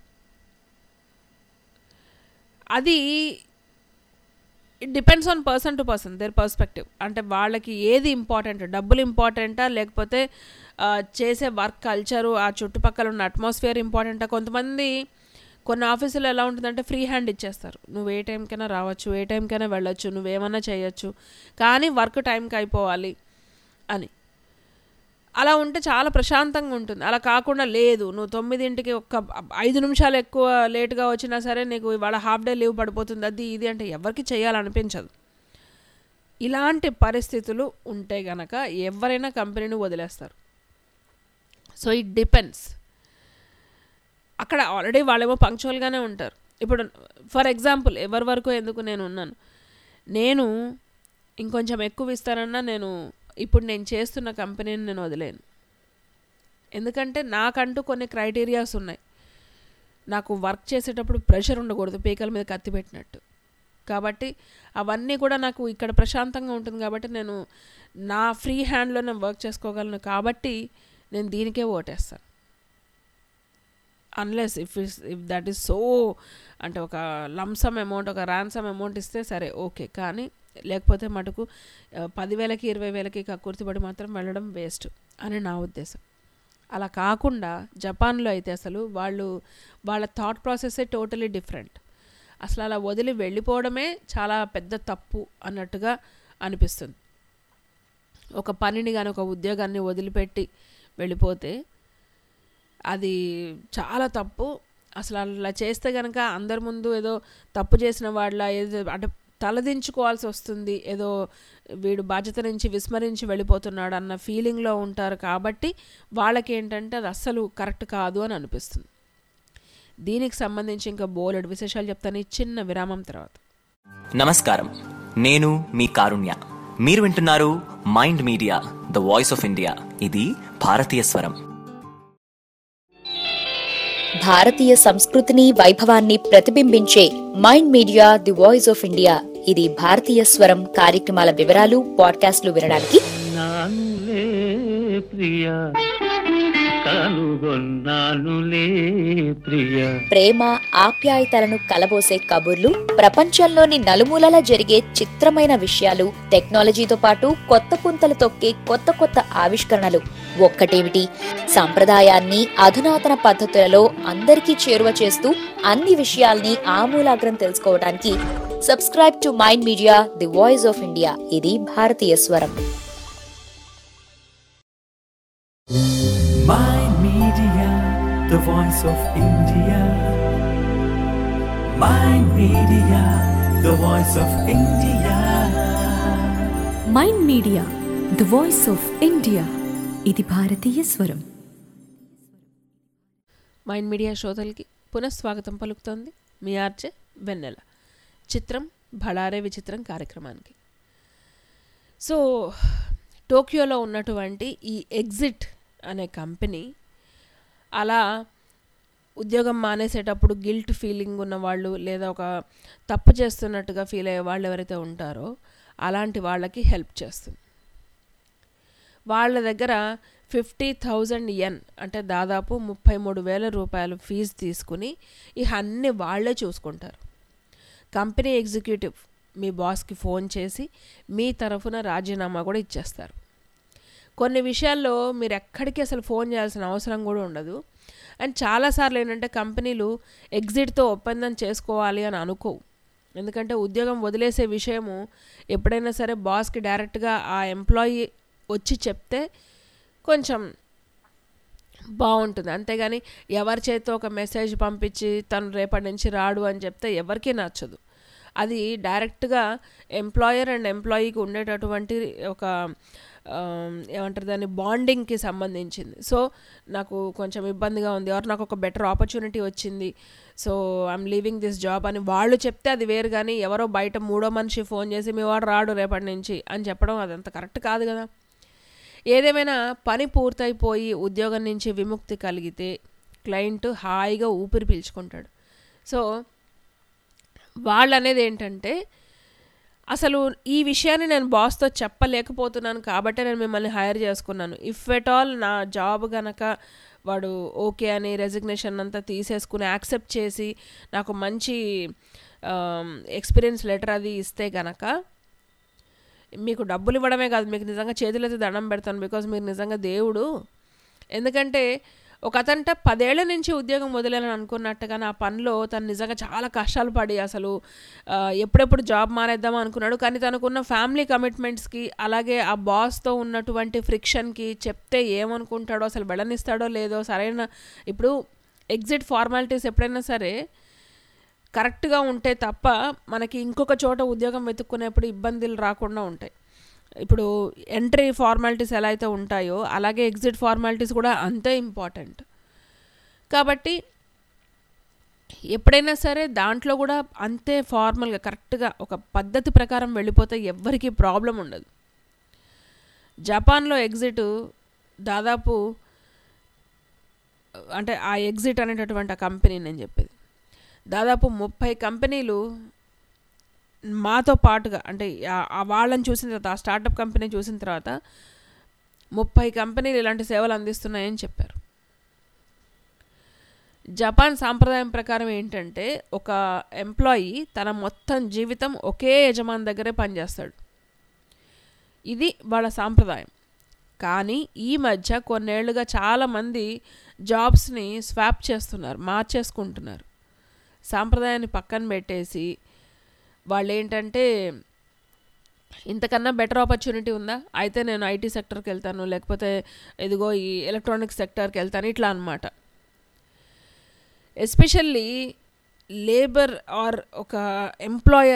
Speaker 4: అది it depends on person to person their perspective. అంటే వాళ్ళకి ఏది ఇంపార్టెంట్, డబ్బులు ఇంపార్టెంటా లేకపోతే చేసే వర్క్ కల్చరు ఆ చుట్టుపక్కల ఉన్న అట్మాస్ఫియర్ ఇంపార్టెంటా? కొంతమంది కొన్ని ఆఫీసులో ఎలా ఉంటుందంటే ఫ్రీ హ్యాండ్ ఇచ్చేస్తారు, నువ్వు ఏ టైంకైనా రావచ్చు, ఏ టైంకైనా వెళ్ళొచ్చు, నువ్వేమన్నా చేయొచ్చు, కానీ వర్క్ టైంకి అయిపోవాలి అని. అలా ఉంటే చాలా ప్రశాంతంగా ఉంటుంది. అలా కాకుండా లేదు నువ్వు తొమ్మిదింటికి ఒక్క ఐదు నిమిషాలు ఎక్కువ లేట్గా వచ్చినా సరే నీకు ఇవాళ హాఫ్ డే లీవ్ పడిపోతుంది, అది ఇది అంటే ఎవరికి చేయాలనిపించదు. ఇలాంటి పరిస్థితులు ఉంటే గనక ఎవరైనా కంపెనీని వదిలేస్తారు. So it depends. అక్కడ ఆల్రెడీ వాళ్ళేమో పంక్చువల్గానే ఉంటారు. ఇప్పుడు ఫర్ ఎగ్జాంపుల్ ఎవరి వరకు ఎందుకు నేను ఉన్నాను, నేను ఇంకొంచెం ఎక్కువ ఇస్తానన్నా నేను ఇప్పుడు నేను చేస్తున్న కంపెనీని నేను వదిలేను. ఎందుకంటే నాకంటూ కొన్ని క్రైటీరియాస్ ఉన్నాయి. నాకు వర్క్ చేసేటప్పుడు ప్రెషర్ ఉండకూడదు పీకల మీద కత్తి పెట్టినట్టు. కాబట్టి అవన్నీ కూడా నాకు ఇక్కడ ప్రశాంతంగా ఉంటుంది కాబట్టి నేను నా ఫ్రీ హ్యాండ్లో నేను వర్క్ చేసుకోగలను. కాబట్టి నేను దీనికే ఓటేస్తాను. Unless if is if that is so అంటే ఒక లంసమ్ అమౌంట్ ఒక ర్యాన్సమ్ అమౌంట్ ఇస్తే సరే ఓకే, కానీ లేకపోతే మటుకు పదివేలకి ఇరవై వేలకి కక్కుర్తిపడి మాత్రం వెళ్ళడం వేస్ట్ అని నా ఉద్దేశం. అలా కాకుండా జపాన్లో అయితే అసలు వాళ్ళు వాళ్ళ థాట్ ప్రాసెస్సే టోటలీ డిఫరెంట్. అసలు అలా వదిలి వెళ్ళిపోవడమే చాలా పెద్ద తప్పు అన్నట్టుగా అనిపిస్తుంది. ఒక పనిని కానీ ఒక ఉద్యోగాన్ని వదిలిపెట్టి వెళ్ళిపోతే అది చాలా తప్పు. అసలు అలా చేస్తే కనుక అందరి ముందు ఏదో తప్పు చేసిన వాళ్ళ ఏదో అంటే తలదించుకోవాల్సి వస్తుంది, ఏదో వీడు బాధ్యత నుంచి విస్మరించి వెళ్ళిపోతున్నాడు అన్న ఫీలింగ్లో ఉంటారు. కాబట్టి వాళ్ళకి ఏంటంటే అది అస్సలు కరెక్ట్ కాదు అని అనిపిస్తుంది. దీనికి సంబంధించి ఇంకా బోలెడు విశేషాలు చెప్తాను ఈ చిన్న విరామం తర్వాత.
Speaker 8: నమస్కారం, నేను మీ కారుణ్య. మీరు వింటున్నారు mind media the voice of India. ఇది భారతీయ స్వరం.
Speaker 7: భారతీయ సంస్కృతిని వైభవాన్ని ప్రతిబింబించే Mind media the voice of India. ఇది భారతీయ స్వరం కార్యక్రమాల వివరాలు పాడ్కాస్ట్లు వినడానికి
Speaker 5: నానులే ప్రియా కనుగొన్నానులే ప్రియా.
Speaker 7: ప్రేమ ఆప్యాయతలను కలబోసే కబుర్లు, ప్రపంచంలోని నలుమూలలా జరిగే చిత్రమైన విషయాలు, టెక్నాలజీతో పాటు కొత్త పుంతలు తొక్కే కొత్త కొత్త ఆవిష్కరణలు. ఒక్కటేమిటి, సంప్రదాయాన్ని అధునాతన పద్ధతులలో అందరికీ చేరువ చేస్తూ అన్ని విషయాల్ని ఆమూలాగ్రం తెలుసుకోవడానికి subscribe to mind media the voice of India. ఇది భారతీయ స్వరం.
Speaker 1: Mind Media, the voice of India. Mind Media, the voice of India.
Speaker 2: Mind media the voice of India. ఇది భారతీయ స్వరం.
Speaker 4: మైండ్ మీడియా శ్రోతలకి పునఃస్వాగతం పలుకుతోంది మీ ఆర్జే వెన్నెల. చిత్రం భళారే విచిత్రం కార్యక్రమానికి. సో టోక్యోలో ఉన్నటువంటి ఈ ఎగ్జిట్ అనే కంపెనీ అలా ఉద్యోగం మానేసేటప్పుడు గిల్ట్ ఫీలింగ్ ఉన్నవాళ్ళు, లేదా ఒక తప్పు చేస్తున్నట్టుగా ఫీల్ అయ్యే వాళ్ళు ఎవరైతే ఉంటారో అలాంటి వాళ్ళకి హెల్ప్ చేస్తుంది. వాళ్ళ దగ్గర ఫిఫ్టీ థౌజండ్ ఎన్ అంటే దాదాపు ముప్పై మూడు వేల రూపాయలు ఫీజు తీసుకుని ఇక అన్నీ వాళ్ళే చూసుకుంటారు. కంపెనీ ఎగ్జిక్యూటివ్ మీ బాస్కి ఫోన్ చేసి మీ తరఫున రాజీనామా కూడా ఇచ్చేస్తారు. కొన్ని విషయాల్లో మీరు ఎక్కడికి అసలు ఫోన్ చేయాల్సిన అవసరం కూడా ఉండదు. అండ్ చాలాసార్లు ఏంటంటే కంపెనీలు ఎగ్జిట్తో ఒప్పందం చేసుకోవాలి అని అనుకోవు. ఎందుకంటే ఉద్యోగం వదిలేసే విషయము ఎప్పుడైనా సరే బాస్కి డైరెక్ట్గా ఆ ఎంప్లాయీ వచ్చి చెప్తే కొంచెం బాగుంటుంది. అంతేగాని ఎవరి చేతితో ఒక మెసేజ్ పంపించి తను రేపటి నుంచి రాడు అని చెప్తే ఎవరికీ నచ్చదు. అది డైరెక్ట్గా ఎంప్లాయర్ అండ్ ఎంప్లాయీకి ఉండేటటువంటి ఒక ఏమంటారు దాన్ని బాండింగ్కి సంబంధించింది. సో నాకు కొంచెం ఇబ్బందిగా ఉంది, ఆర్ నాకు ఒక బెటర్ ఆపర్చునిటీ వచ్చింది, so I'm leaving this job అని వాళ్ళు చెప్తే అది వేరు. కానీ ఎవరో బయట మూడో మనిషి ఫోన్ చేసి మీ వాడు రాడు రేపటి నుంచి అని చెప్పడం అదంత కరెక్ట్ కాదు కదా. ఏదేమైనా పని పూర్తయిపోయి ఉద్యోగం నుంచి విముక్తి కలిగితే క్లయింట్ హాయిగా ఊపిరి పీల్చుకుంటాడు. సో వాళ్ళు అనేది ఏంటంటే, అసలు ఈ విషయాన్ని నేను బాస్తో చెప్పలేకపోతున్నాను కాబట్టి నేను మిమ్మల్ని హైర్ చేసుకున్నాను. ఇఫ్ ఎట్ ఆల్ నా జాబ్ కనుక వాడు ఓకే అని రెసిగ్నేషన్ అంతా తీసేసుకుని యాక్సెప్ట్ చేసి నాకు మంచి ఎక్స్పీరియన్స్ లెటర్ అది ఇస్తే కనుక మీకు డబ్బులు ఇవ్వడమే కాదు, మీకు నిజంగా చేతులైతే దండం పెడతాను. బికాజ్ మీరు నిజంగా దేవుడు. ఎందుకంటే ఒక అతంట పదేళ్ల నుంచి ఉద్యోగం వదిలేని అనుకున్నట్టుగా నా పనిలో తను నిజంగా చాలా కష్టాలు పడి అసలు ఎప్పుడెప్పుడు జాబ్ మారేద్దామా అనుకున్నాడు. కానీ తనకున్న ఫ్యామిలీ కమిట్మెంట్స్కి అలాగే ఆ బాస్తో ఉన్నటువంటి ఫ్రిక్షన్కి చెప్తే ఏమనుకుంటాడో, అసలు వెళ్ళనిస్తాడో లేదో, సరైన ఇప్పుడు ఎగ్జిట్ ఫార్మాలిటీస్ ఎప్పుడైనా సరే కరెక్ట్గా ఉంటే తప్ప మనకి ఇంకొక చోట ఉద్యోగం వెతుక్కునేప్పుడు ఇబ్బందులు రాకుండా ఉంటాయి. ఇప్పుడు ఎంట్రీ ఫార్మాలిటీస్ ఎలా అయితే ఉంటాయో అలాగే ఎగ్జిట్ ఫార్మాలిటీస్ కూడా అంతే ఇంపార్టెంట్. కాబట్టి ఎప్పుడైనా సరే దాంట్లో కూడా అంతే ఫార్మల్గా కరెక్ట్గా ఒక పద్ధతి ప్రకారం వెళ్ళిపోతే ఎవ్వరికీ ప్రాబ్లం ఉండదు. జపాన్లో ఎగ్జిట్ దాదాపు అంటే ఆ ఎగ్జిట్ అనేటటువంటి ఆ కంపెనీ నేను చెప్పేది దాదాపు ముప్పై కంపెనీలు మాతో పాటుగా అంటే వాళ్ళని చూసిన తర్వాత ఆ స్టార్టప్ కంపెనీ చూసిన తర్వాత ముప్పై కంపెనీలు ఇలాంటి సేవలు అందిస్తున్నాయని చెప్పారు. జపాన్ సాంప్రదాయం ప్రకారం ఏంటంటే ఒక ఎంప్లాయీ తన మొత్తం జీవితం ఒకే యజమాని దగ్గరే పనిచేస్తాడు. ఇది వాళ్ళ సాంప్రదాయం. కానీ ఈ మధ్య కొన్నేళ్లుగా చాలామంది జాబ్స్ని స్వాప్ చేస్తున్నారు, మార్చేసుకుంటున్నారు. సాంప్రదాయాన్ని పక్కన పెట్టేసి వాళ్ళు ఏంటంటే ఇంతకన్నా బెటర్ ఆపర్చునిటీ ఉందా, అయితే నేను ఐటీ సెక్టర్కి వెళ్తాను, లేకపోతే ఇదిగో ఈ ఎలక్ట్రానిక్స్ సెక్టర్కి వెళ్తాను, ఇట్లా అనమాట. ఎస్పెషల్లీ లేబర్ ఆర్ ఒక ఎంప్లాయర్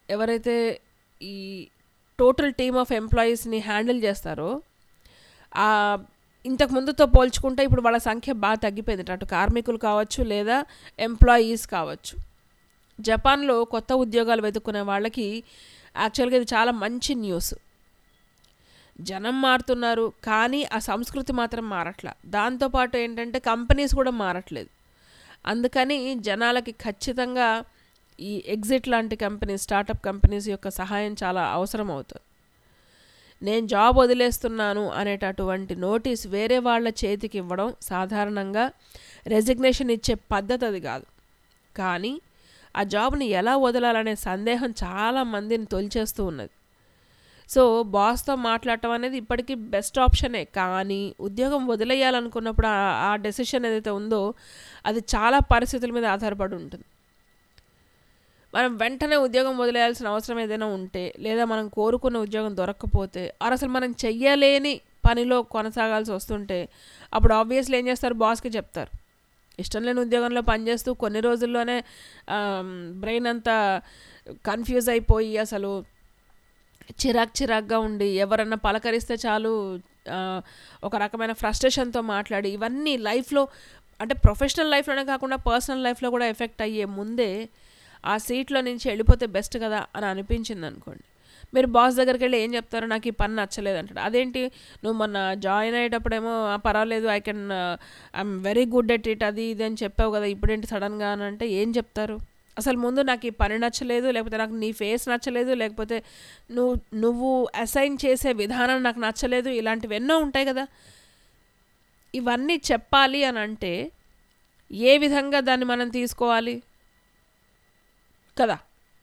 Speaker 4: ఎవరైతే ఈ టోటల్ టీమ్ ఆఫ్ ఎంప్లాయీస్ని హ్యాండిల్ చేస్తారో ఇంతకు ముందుతో పోల్చుకుంటే ఇప్పుడు వాళ్ళ సంఖ్య బాగా తగ్గిపోయింది. అటు కార్మికులు కావచ్చు లేదా ఎంప్లాయీస్ కావచ్చు. జపాన్లో కొత్త ఉద్యోగాలు వెతుక్కునే వాళ్ళకి యాక్చువల్గా ఇది చాలా మంచి న్యూస్. జనం మారుతున్నారు కానీ ఆ సంస్కృతి మాత్రం మారట్లా. దాంతోపాటు ఏంటంటే కంపెనీస్ కూడా మారట్లేదు. అందుకని జనాలకి ఖచ్చితంగా ఈ ఎగ్జిట్ లాంటి కంపెనీస్, స్టార్టప్ కంపెనీస్ యొక్క సహాయం చాలా అవసరం అవుతుంది. నేను జాబ్ వదిలేస్తున్నాను అనేటటువంటి నోటీస్ వేరే వాళ్ళ చేతికి ఇవ్వడం సాధారణంగా రెసిగ్నేషన్ ఇచ్చే పద్ధతి అది కాదు. కానీ ఆ జాబ్ని ఎలా వదలాలనే సందేహం చాలా మందిని తొలిచేస్తూ ఉన్నది. సో బాస్తో మాట్లాడటం అనేది ఇప్పటికీ బెస్ట్ ఆప్షనే. కానీ ఉద్యోగం వదిలేయాలనుకున్నప్పుడు ఆ డెసిషన్ ఏదైతే ఉందో అది చాలా పరిస్థితుల మీద ఆధారపడి ఉంటుంది. మనం వెంటనే ఉద్యోగం వదిలేయాల్సిన అవసరం ఏదైనా ఉంటే, లేదా మనం కోరుకున్న ఉద్యోగం దొరక్కపోతే, ఆర్ అసలు మనం చెయ్యలేని పనిలో కొనసాగాల్సి వస్తుంటే అప్పుడు ఆబ్వియస్లీ ఏం చేస్తారు, బాస్కి చెప్తారు. ఇష్టం లేని ఉద్యోగంలో పనిచేస్తూ కొన్ని రోజుల్లోనే బ్రెయిన్ అంతా కన్ఫ్యూజ్ అయిపోయి అసలు చిరాక్ చిరాక్గా ఉండి ఎవరన్నా పలకరిస్తే చాలు ఒక రకమైన ఫ్రస్ట్రేషన్తో మాట్లాడి ఇవన్నీ లైఫ్లో అంటే ప్రొఫెషనల్ లైఫ్లోనే కాకుండా పర్సనల్ లైఫ్లో కూడా ఎఫెక్ట్ అయ్యే ముందే ఆ సీట్లో నుంచి వెళ్ళిపోతే బెస్ట్ కదా అని అనిపించింది అనుకోండి. మీరు బాస్ దగ్గరికి వెళ్ళి ఏం చెప్తారు, నాకు ఈ పని నచ్చలేదు అంటాడు. అదేంటి నువ్వు మొన్న జాయిన్ అయ్యేటప్పుడేమో పర్వాలేదు, I can I'm very good at it అది ఇది అని చెప్పావు కదా, ఇప్పుడేంటి సడన్గా అని అంటే ఏం చెప్తారు? అసలు ముందు నాకు ఈ పని నచ్చలేదు, లేకపోతే నాకు నీ ఫేస్ నచ్చలేదు, లేకపోతే నువ్వు నువ్వు అసైన్ చేసే విధానం నాకు నచ్చలేదు, ఇలాంటివి ఎన్నో ఉంటాయి కదా. ఇవన్నీ చెప్పాలి అని అంటే ఏ విధంగా దాన్ని మనం తీసుకోవాలి కదా.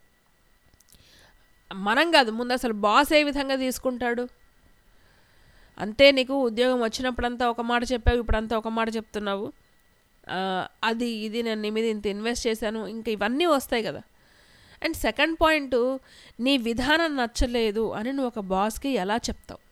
Speaker 4: మనం కాదు, ముందు అసలు బాస్ ఏ విధంగా తీసుకుంటాడు. అంతే, నీకు ఉద్యోగం వచ్చినప్పుడంతా ఒక మాట చెప్పావు, ఇప్పుడంతా ఒక మాట చెప్తున్నావు, అది ఇది నేను నీ మీద ఇంత ఇన్వెస్ట్ చేశాను, ఇంకా ఇవన్నీ వస్తాయి కదా. అండ్ సెకండ్ పాయింట్, నీ విధానం నచ్చలేదు అని నువ్వు ఒక బాస్కి ఎలా చెప్తావు?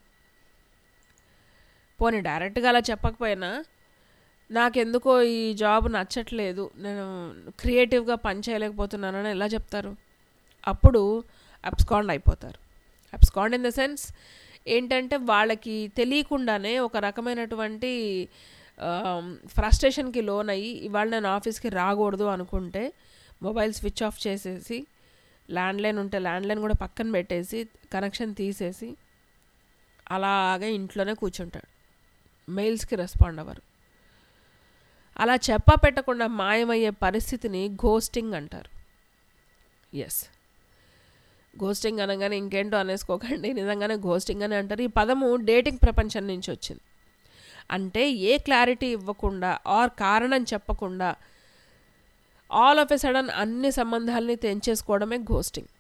Speaker 4: పోనీ డైరెక్ట్గా అలా చెప్పకపోయినా నాకెందుకో ఈ జాబ్ నచ్చట్లేదు, నేను క్రియేటివ్గా పని చేయలేకపోతున్నానని ఎలా చెప్తారు? అప్పుడు అబ్స్కాండ్ అయిపోతారు. అబ్స్కాండ్ ఇన్ ద సెన్స్ ఏంటంటే వాళ్ళకి తెలియకుండానే ఒక రకమైనటువంటి ఫ్రస్ట్రేషన్కి లోన్ అయ్యి ఇవాళ నేను ఆఫీస్కి రాకూడదు అనుకుంటే మొబైల్ స్విచ్ ఆఫ్ చేసేసి, ల్యాండ్లైన్ ఉంటే ల్యాండ్లైన్ కూడా పక్కన పెట్టేసి కనెక్షన్ తీసేసి అలాగే ఇంట్లోనే కూర్చుంటాడు. మెయిల్స్కి రెస్పాండ్ అవ్వరు. అలా చెప్ప పెట్టకుండా మాయమయ్యే పరిస్థితిని ఘోస్టింగ్ అంటారు. ఎస్, ఘోస్టింగ్ అనగానే ఇంకేంటో అనేసుకోకండి, నిజంగానే ఘోస్టింగ్ అని అంటారు. ఈ పదము డేటింగ్ ప్రపంచం నుంచి వచ్చింది. అంటే ఏ క్లారిటీ ఇవ్వకుండా ఆర్ కారణం చెప్పకుండా ఆల్ ఆఫ్ ఎ సడన్ అన్ని సంబంధాలని తెంచేసుకోవడమే ఘోస్టింగ్.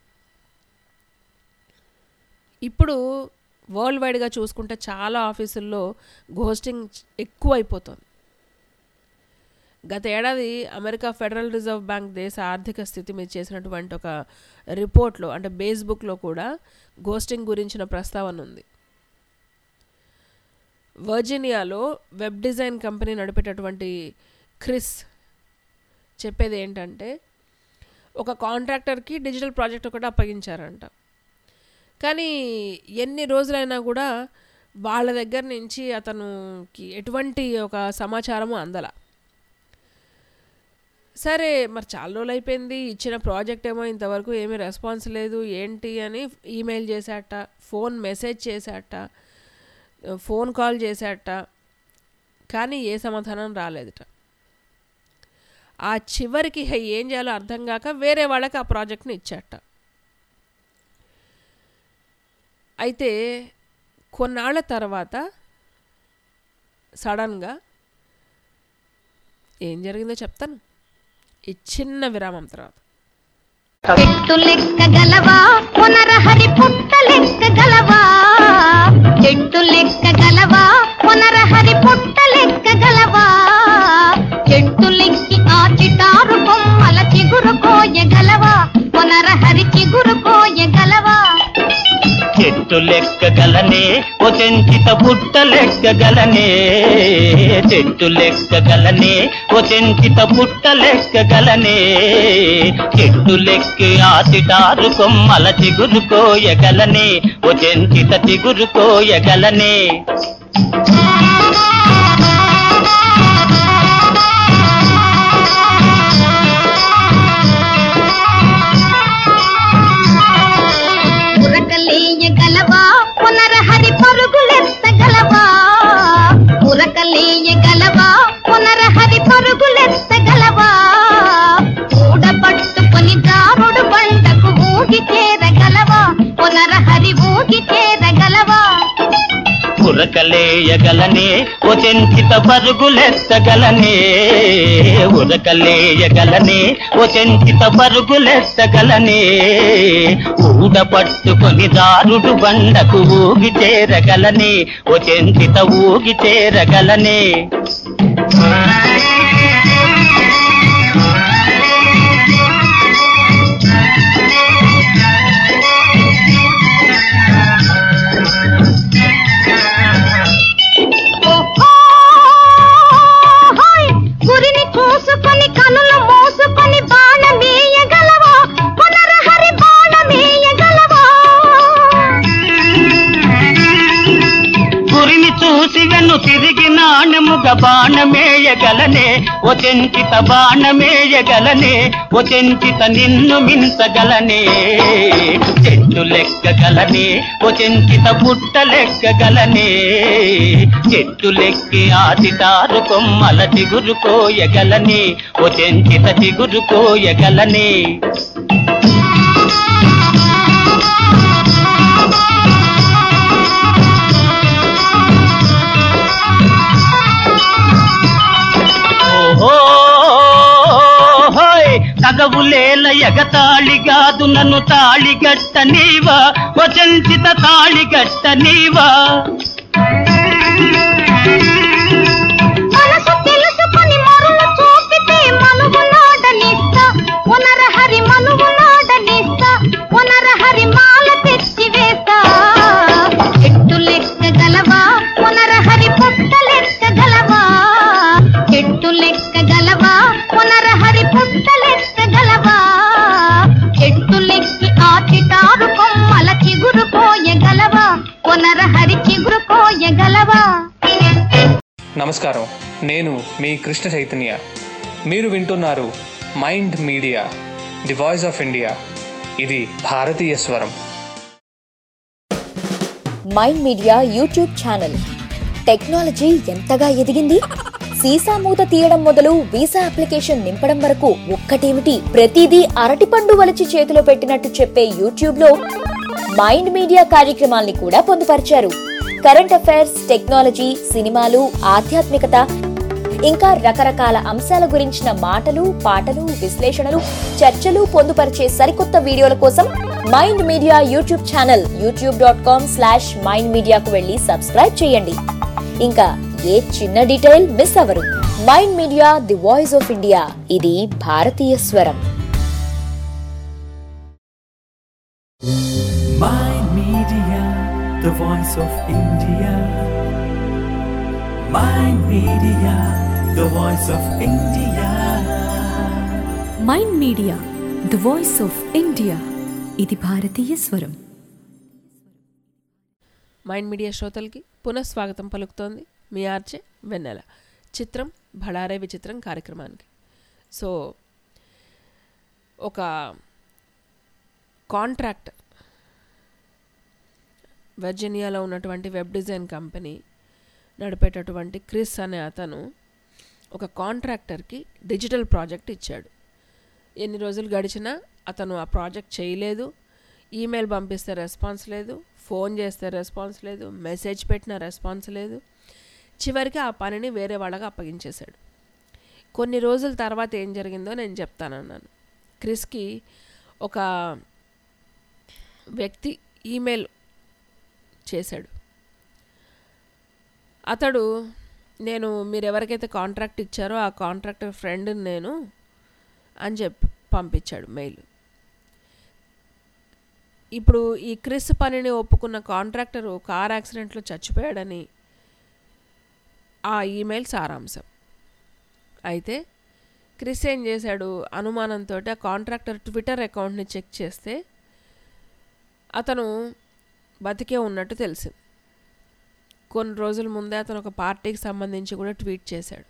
Speaker 4: ఇప్పుడు వరల్డ్ వైడ్గా చూసుకుంటే చాలా ఆఫీసుల్లో ఘోస్టింగ్ ఎక్కువ అయిపోతుంది. గత ఏడాది అమెరికా ఫెడరల్ రిజర్వ్ బ్యాంక్ దేశ ఆర్థిక స్థితి మీద చేసినటువంటి ఒక రిపోర్ట్లో అంటే బేస్బుక్లో కూడా ఘోస్టింగ్ గురించిన ప్రస్తావన ఉంది. వర్జీనియాలో వెబ్ డిజైన్ కంపెనీ నడిపేటటువంటి క్రిస్ చెప్పేది ఏంటంటే, ఒక కాంట్రాక్టర్కి డిజిటల్ ప్రాజెక్ట్ ఒకటి అప్పగించారంట. కానీ ఎన్ని రోజులైనా కూడా వాళ్ళ దగ్గర నుంచి అతనుకి ఎటువంటి ఒక సమాచారము అందల. సరే మరి చాలా రోజులు అయిపోయింది, ఇచ్చిన ప్రాజెక్ట్ ఏమో ఇంతవరకు ఏమీ రెస్పాన్స్ లేదు, ఏంటి అని ఈమెయిల్ చేశాట, ఫోన్ మెసేజ్ చేశాట, ఫోన్ కాల్ చేశాట, కానీ ఏ సమాధానం రాలేదట. ఆ చివరికి ఏం చేయాలో అర్థం కాక వేరే వాళ్ళకి ఆ ప్రాజెక్ట్ని ఇచ్చాట. అయితే కొన్నాళ్ళ తర్వాత సడన్గా ఏం జరిగిందో చెప్తాను ఈ చిన్న విరామం తర్వాత.
Speaker 9: చెట్టు లెక్క గలవా పునరహరి పుట్ట లెక్క గలవా, చెట్టు లెక్క గలవా పునరహరి పుట్ట లెక్క గలవా, చెట్టు లెక్కి ఆ చిటారు కొమ్మల చిగురు కోయగలవా, పునరహరి చిగురు కోయగలవా.
Speaker 5: చెట్టు లెక్కగలనే ఓ చెంచిత పుట్ట లెక్కగలనే చెట్టు లెక్కగలనే ఓ చెంచిత పుట్ట లెక్కగలనే చెట్టు లెక్కి ఆ చిటారు కొమ్మల చిగురు కోయగలనే ఓ చెంచిత చిగురు కోయగలనే
Speaker 9: ఉరకలేయగలవా పునరహరి పరుగులెత్తగలవా ఉరకలేయగలవా పునరహరి పరుగులెత్తగలవా ఊడపట్టుకొని దారుడు బండకు ఊగి చేరగలవా పునరహరి ఊగి చేరగలవా
Speaker 5: ఉరకలేయగలనే ఓ చెంచిత పరుగులెత్తగలనే ఉరకలేయగలనే ఓ చెంచిత పరుగులెత్తగలనే ఊడ పట్టుకొని దారుడు బండకు ఊగి చేరగలనే ఓ చెంచిత ఊగి చేరగలనే
Speaker 9: గురిని చూసుకొని కనులు మోసుకొని బాణమేయగలవా పునరహరి బాణమేయగలవా
Speaker 5: గురిని చూసి వెన్ను తిరిగి నాణముగా బాణమేయగలనే ఓ చెంచిత బాణమేయగలనే ఓ చెంచిత నిన్ను మించగలనే చెట్టు లెక్కగలనే ఓ చెంచిత పుట్ట లెక్కగలనే చెట్టు లెక్కి ఆ చిటారు కొమ్మల చిగురు కోయగలనే ఓ చెంచిత చిగురు కోయగలనే తగవులేల ఎగతాళిగాదు నన్ను తాళిగట్ట నీవా ఓ చెంచిత తాళిగట్ట నీవా
Speaker 9: మనసు తెలుసుకొని మరులు చూపితే మనువు నాడనిస్తా పునరహరి మనువు నాడనిస్తా పునరహరి మాల తెచ్చి వేస్తా చెట్టు లెక్కగలవా పునరహరి పుట్ట లెక్కగలవా చెట్టు లెక్కగలవా పునరహరి పుట్ట లెక్కగలవా చెట్టు లెక్కి ఆ చిటారు కొమ్మల చిగురు కోయగలవా పునరహరి చిగురు కోయగలవా
Speaker 10: నమస్కారం, నేను మీ కృష్ణ చైతన్య. మీరు వింటున్నారు mind media the voice of India. ఇది భారతీయ స్వరం.
Speaker 7: Mind Media YouTube channel technology ఎంతగా ఎదిగింది. సీసా మూత తీయడం మొదలు వీసా అప్లికేషన్ నింపడం వరకు ఒక్కటేమిటి, ప్రతిదీ అరటిపండు వలిచి చేతిలో పెట్టినట్టు చెప్పే యూట్యూబ్ లో మైండ్ మీడియా కార్యక్రమాల్ని కూడా పొందుపరిచారు. కరెంట్ అఫైర్స్, టెక్నాలజీ, సినిమాలు, ఆధ్యాత్మికత, ఇంకా రకరకాల అంశాల గురించిన మాటలు, పాటలు, విశ్లేషణలు, చర్చలు పొందుపరిచే సరికొత్త వీడియోల కోసం Mind Media YouTube channel YouTube dot com slash Mind మీడియాకు వెళ్లి సబ్స్క్రైబ్ చేయండి. ఇంకా ఏ చిన్న డీటెయిల్ మిస్ అవ్వరు. Mind media the voice of India. ఇది భారతీయ స్వరం.
Speaker 1: Mind Media, the voice of India. Mind Media, the voice of India.
Speaker 2: Mind media the voice of India. ఇది భారతీయ స్వరం.
Speaker 4: మైండ్ మీడియా శ్రోతలకి పునఃస్వాగతం పలుకుతోంది మీ ఆర్జే వెన్నెల. చిత్రం భళారే విచిత్రం కార్యక్రమానికి. సో ఒక కాంట్రాక్టర్, వర్జీనియాలో ఉన్నటువంటి వెబ్ డిజైన్ కంపెనీ నడిపేటటువంటి క్రిస్ అనే అతను ఒక కాంట్రాక్టర్కి డిజిటల్ ప్రాజెక్ట్ ఇచ్చాడు. ఎన్ని రోజులు గడిచినా అతను ఆ ప్రాజెక్ట్ చేయలేదు. ఈమెయిల్ పంపిస్తే రెస్పాన్స్ లేదు, ఫోన్ చేస్తే రెస్పాన్స్ లేదు, మెసేజ్ పెట్టిన రెస్పాన్స్ లేదు. చివరికి ఆ పనిని వేరే వాళ్ళకి అప్పగించేశాడు. కొన్ని రోజుల తర్వాత ఏం జరిగిందో నేను చెప్తానన్నాను. క్రిస్కి ఒక వ్యక్తి ఈమెయిల్ చేశాడు. అతడు, నేను మీరు ఎవరికైతే కాంట్రాక్ట్ ఇచ్చారో ఆ కాంట్రాక్టర్ ఫ్రెండ్ని నేను అని చెప్పి పంపించాడు మెయిల్. ఇప్పుడు ఈ క్రిస్ పనిని ఒప్పుకున్న కాంట్రాక్టరు కార్ యాక్సిడెంట్లో చచ్చిపోయాడని ఆ ఈమెయిల్ సారాంశం. అయితే క్రిస్ ఏం చేశాడు, అనుమానంతో ఆ కాంట్రాక్టర్ ట్విట్టర్ అకౌంట్ని చెక్ చేస్తే అతను బతికే ఉన్నట్టు తెలిసింది. కొన్ని రోజుల ముందే అతను ఒక పార్టీకి సంబంధించి కూడా ట్వీట్ చేశాడు.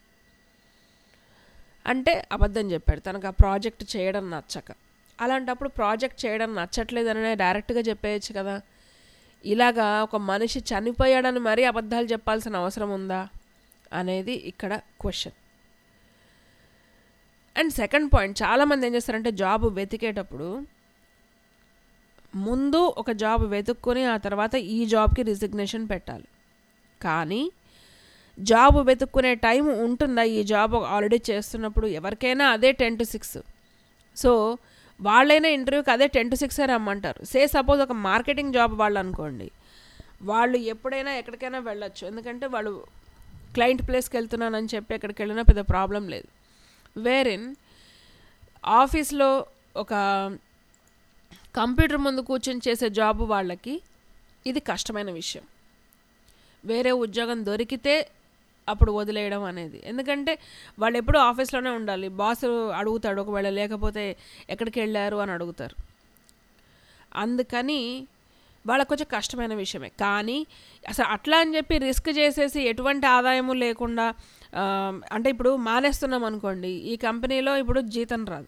Speaker 4: అంటే అబద్ధం చెప్పాడు, తనకు ఆ ప్రాజెక్ట్ చేయడం నచ్చక. అలాంటప్పుడు ప్రాజెక్ట్ చేయడం నచ్చట్లేదని డైరెక్ట్గా చెప్పేయచ్చు కదా. ఇలాగా ఒక మనిషి చనిపోయాడని మరీ అబద్ధాలు చెప్పాల్సిన అవసరం ఉందా అనేది ఇక్కడ క్వశ్చన్. అండ్ సెకండ్ పాయింట్, చాలామంది ఏం చేస్తారంటే జాబ్ వెతికేటప్పుడు ముందు ఒక జాబ్ వెతుక్కొని ఆ తర్వాత ఈ జాబ్కి రిజిగ్నేషన్ పెట్టాలి. కానీ జాబ్ వెతుక్కునే టైం ఉంటుందా ఈ జాబ్ ఆల్రెడీ చేస్తున్నప్పుడు? ఎవరికైనా అదే టెన్ టు సిక్స్. సో వాళ్ళైనా ఇంటర్వ్యూకి అదే టెన్ టు సిక్స్ రమ్మంటారు. సే సపోజ్ ఒక మార్కెటింగ్ జాబ్ వాళ్ళు అనుకోండి, వాళ్ళు ఎప్పుడైనా ఎక్కడికైనా వెళ్ళొచ్చు, ఎందుకంటే వాళ్ళు క్లయింట్ ప్లేస్కి వెళ్తున్నానని చెప్పి ఎక్కడికి వెళ్ళినా పెద్ద ప్రాబ్లం లేదు. వేరిన్ ఆఫీస్లో ఒక కంప్యూటర్ ముందు కూర్చొని చేసే జాబ్ వాళ్ళకి ఇది కష్టమైన విషయం. వేరే ఉద్యోగం దొరికితే అప్పుడు వదిలేయడం అనేది, ఎందుకంటే వాళ్ళు ఎప్పుడూ ఆఫీస్లోనే ఉండాలి. బాస్ అడుగుతాడు, ఒకవేళ లేకపోతే ఎక్కడికి వెళ్ళారు అని అడుగుతారు. అందుకని వాళ్ళకు కొంచెం కష్టమైన విషయమే. కానీ అసలు అట్లా అని చెప్పి రిస్క్ చేసేసి ఎటువంటి ఆదాయము లేకుండా, అంటే ఇప్పుడు మానేస్తున్నాం అనుకోండి, ఈ కంపెనీలో ఇప్పుడు జీతం రాదు,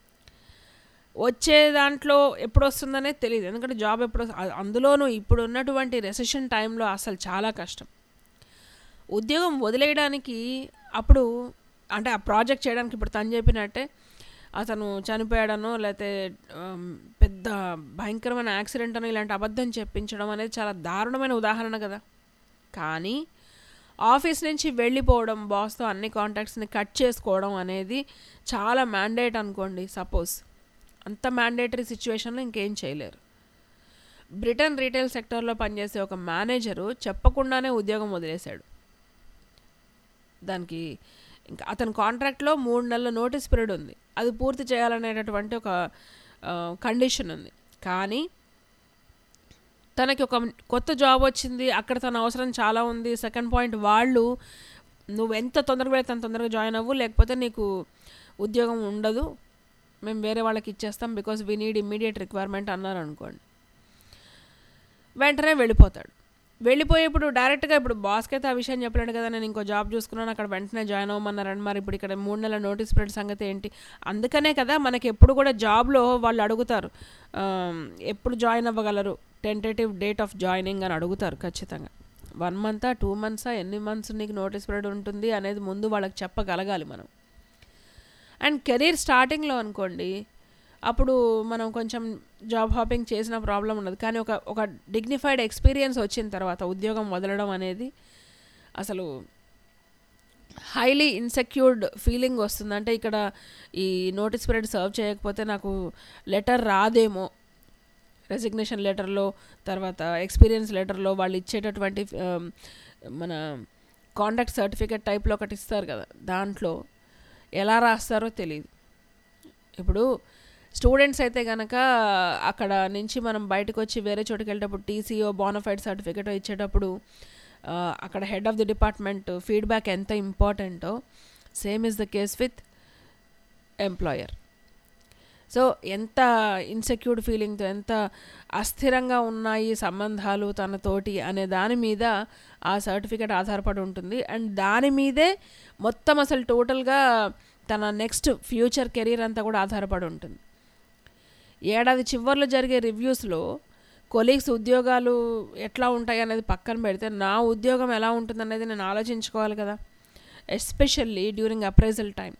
Speaker 4: వచ్చే దాంట్లో ఎప్పుడు వస్తుందనే తెలియదు, ఎందుకంటే జాబ్ ఎప్పుడు, అందులోనూ ఇప్పుడు ఉన్నటువంటి రెసెషన్ టైంలో అసలు చాలా కష్టం. ఉద్యోగం వదిలేయడానికి అప్పుడు అంటే ఆ ప్రాజెక్ట్ చేయడానికి ఇప్పుడు తను చెప్పినట్టే అతను చనిపోయాడనో లేకపోతే పెద్ద భయంకరమైన యాక్సిడెంట్ అనో ఇలాంటి అబద్ధం చెప్పించడం అనేది చాలా దారుణమైన ఉదాహరణ కదా. కానీ ఆఫీస్ నుంచి వెళ్ళిపోవడం, బాస్తో అన్ని కాంటాక్ట్స్ని కట్ చేసుకోవడం అనేది చాలా మ్యాండేట్ అనుకోండి. సపోజ్ అంత మ్యాండేటరీ సిచ్యువేషన్లో ఇంకేం చేయలేరు. బ్రిటన్ రీటైల్ సెక్టర్లో పనిచేసే ఒక మేనేజరు చెప్పకుండానే ఉద్యోగం వదిలేశాడు. దానికి ఇంకా అతని కాంట్రాక్ట్లో మూడు నెలల నోటీస్ పీరియడ్ ఉంది, అది పూర్తి చేయాలనేటటువంటి ఒక కండిషన్ ఉంది. కానీ తనకి ఒక కొత్త జాబ్ వచ్చింది, అక్కడ తన అవసరం చాలా ఉంది. సెకండ్ పాయింట్, వాళ్ళు నువ్వు ఎంత తొందరగా వెళ్తే అంత తొందరగా జాయిన్ అవ్వు, లేకపోతే నీకు ఉద్యోగం ఉండదు, మేము వేరే వాళ్ళకి ఇచ్చేస్తాం, because we need immediate requirement అన్నారు అనుకోండి. వెంటనే వెళ్ళిపోతాడు. వెళ్ళిపోయేప్పుడు డైరెక్ట్గా ఇప్పుడు బాస్కి అయితే ఆ విషయం చెప్పలేడు కదా, నేను ఇంకో జాబ్ చూసుకున్నాను, అక్కడ వెంటనే జాయిన్ అవ్వమన్నారని. మరి ఇప్పుడు ఇక్కడ మూడు నెలల నోటీస్ పీరియడ్ సంగతి ఏంటి? అందుకనే కదా మనకి ఎప్పుడు కూడా జాబ్లో వాళ్ళు అడుగుతారు, ఎప్పుడు జాయిన్ అవ్వగలరు, టెంటేటివ్ డేట్ ఆఫ్ జాయినింగ్ అని అడుగుతారు ఖచ్చితంగా. వన్ మంతా టూ మంత్సా ఎన్ని మంత్స్ నీకు నోటీస్ పీరియడ్ ఉంటుంది అనేది ముందు వాళ్ళకి చెప్పగలగాలి మనం. అండ్ కెరీర్ స్టార్టింగ్లో అనుకోండి, అప్పుడు మనం కొంచెం జాబ్ హాపింగ్ చేసిన ప్రాబ్లం ఉండదు. కానీ ఒక ఒక డిగ్నిఫైడ్ ఎక్స్పీరియన్స్ వచ్చిన తర్వాత ఉద్యోగం వదలడం అనేది అసలు హైలీ ఇన్సెక్యూర్డ్ ఫీలింగ్ వస్తుంది. అంటే ఇక్కడ ఈ నోటీస్ పీరియడ్ సర్వ్ చేయకపోతే నాకు లెటర్ రాదేమో, రెసిగ్నేషన్ లెటర్లో, తర్వాత ఎక్స్పీరియన్స్ లెటర్లో వాళ్ళు ఇచ్చేటటువంటి మన కాంటాక్ట్ సర్టిఫికేట్ టైప్లో ఒకటి ఇస్తారు కదా, దాంట్లో ఎలా రాస్తారో తెలియదు. ఇప్పుడు స్టూడెంట్స్ అయితే కనుక అక్కడ నుంచి మనం బయటకు వచ్చి వేరే చోటుకి వెళ్ళేటప్పుడు టీసీఓ బోనఫైడ్ సర్టిఫికేట్ ఇచ్చేటప్పుడు అక్కడ head of the department feedback ఎంత ఇంపార్టెంటో, same is the case with employer. So ఎంత ఇన్సెక్యూర్డ్ ఫీలింగ్తో, ఎంత అస్థిరంగా ఉన్నాయి సంబంధాలు తనతోటి అనే దాని మీద ఆ సర్టిఫికేట్ ఆధారపడి ఉంటుంది. అండ్ దాని మీదే మొత్తం అసలు టోటల్గా తన నెక్స్ట్ ఫ్యూచర్ కెరీర్ అంతా కూడా ఆధారపడి ఉంటుంది. ఏడాది చివరిలో జరిగే రివ్యూస్లో కొలీగ్స్ ఉద్యోగాలు ఎట్లా ఉంటాయి అనేది పక్కన పెడితే నా ఉద్యోగం ఎలా ఉంటుంది అనేది నేను ఆలోచించుకోవాలి కదా, ఎస్పెషల్లీ డ్యూరింగ్ అప్రైజల్ టైం.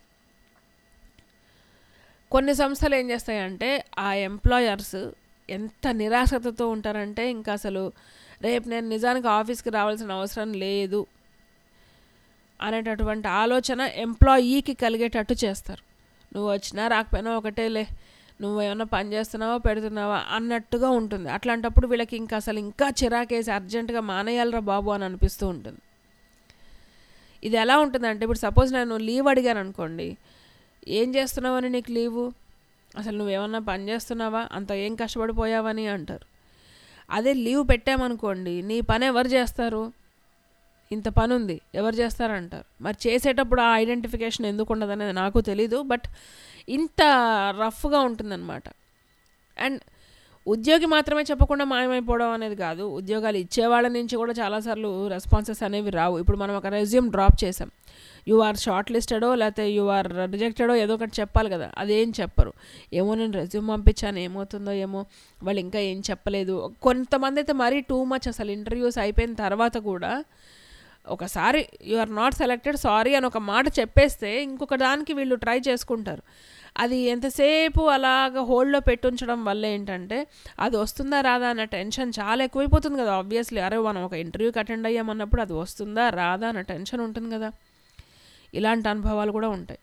Speaker 4: కొన్ని సంస్థలు ఏం చేస్తాయంటే ఆ ఎంప్లాయర్స్ ఎంత నిరాశతతో ఉంటారంటే ఇంకా అసలు రేపు నేను నిజానికి ఆఫీస్కి రావాల్సిన అవసరం లేదు అనేటటువంటి ఆలోచన ఎంప్లాయీకి కలిగేటట్టు చేస్తారు. నువ్వు వచ్చినా రాకపోయినా ఒకటేలే, నువ్వు ఏమైనా పని చేస్తున్నావా పెడుతున్నావా అన్నట్టుగా ఉంటుంది. అట్లాంటప్పుడు వీళ్ళకి ఇంకా అసలు ఇంకా చిరాకేసి అర్జెంటుగా మానేయాలరా బాబు అని అనిపిస్తూ ఉంటుంది. ఇది ఎలా ఉంటుందంటే, ఇప్పుడు సపోజ్ నేను లీవ్ అడిగాను అనుకోండి, ఏం చేస్తున్నావని నీకు లీవు, అసలు నువ్వేమన్నా పని చేస్తున్నావా, అంత ఏం కష్టపడిపోయావని అంటారు. అదే లీవ్ పెట్టామనుకోండి, నీ పని ఎవరు చేస్తారు, ఇంత పని ఉంది ఎవరు చేస్తారంటారు. మరి చేసేటప్పుడు ఆ ఐడెంటిఫికేషన్ ఎందుకు ఉండదు అనేది నాకు తెలీదు, బట్ ఇంత రఫ్గా ఉంటుందన్నమాట. అండ్ ఉద్యోగి మాత్రమే చెప్పకుండా మాయమైపోవడం అనేది కాదు, ఉద్యోగాలు ఇచ్చేవాళ్ళ నుంచి కూడా చాలాసార్లు రెస్పాన్సెస్ అనేవి రావు. ఇప్పుడు మనం ఒక రెజ్యూమ్ డ్రాప్ చేసాం, యు ఆర్ షార్ట్ లిస్టెడో లేకపోతే యు ఆర్ రిజెక్టెడో ఏదో ఒకటి చెప్పాలి కదా, అదేం చెప్పరు. ఏమో నేను రెజ్యూమ్ పంపించాను ఏమవుతుందో ఏమో, వాళ్ళు ఇంకా ఏం చెప్పలేదు. కొంతమంది అయితే మరీ టూ మచ్, అసలు ఇంటర్వ్యూస్ అయిపోయిన తర్వాత కూడా ఒకసారి you are not selected sorry అని ఒక మాట చెప్పేస్తే ఇంకొక దానికి వీళ్ళు ట్రై చేసుకుంటారు. అది ఎంతసేపు అలాగ హోల్డ్లో పెట్టుంచడం వల్ల ఏంటంటే అది వస్తుందా రాదా అన్న టెన్షన్ చాలా ఎక్కువైపోతుంది కదా. ఆబ్వియస్లీ అరే మనం ఒక ఇంటర్వ్యూకి అటెండ్ అయ్యామన్నప్పుడు అది వస్తుందా రాదా అన్న టెన్షన్ ఉంటుంది కదా. ఇలాంటి అనుభవాలు కూడా ఉంటాయి.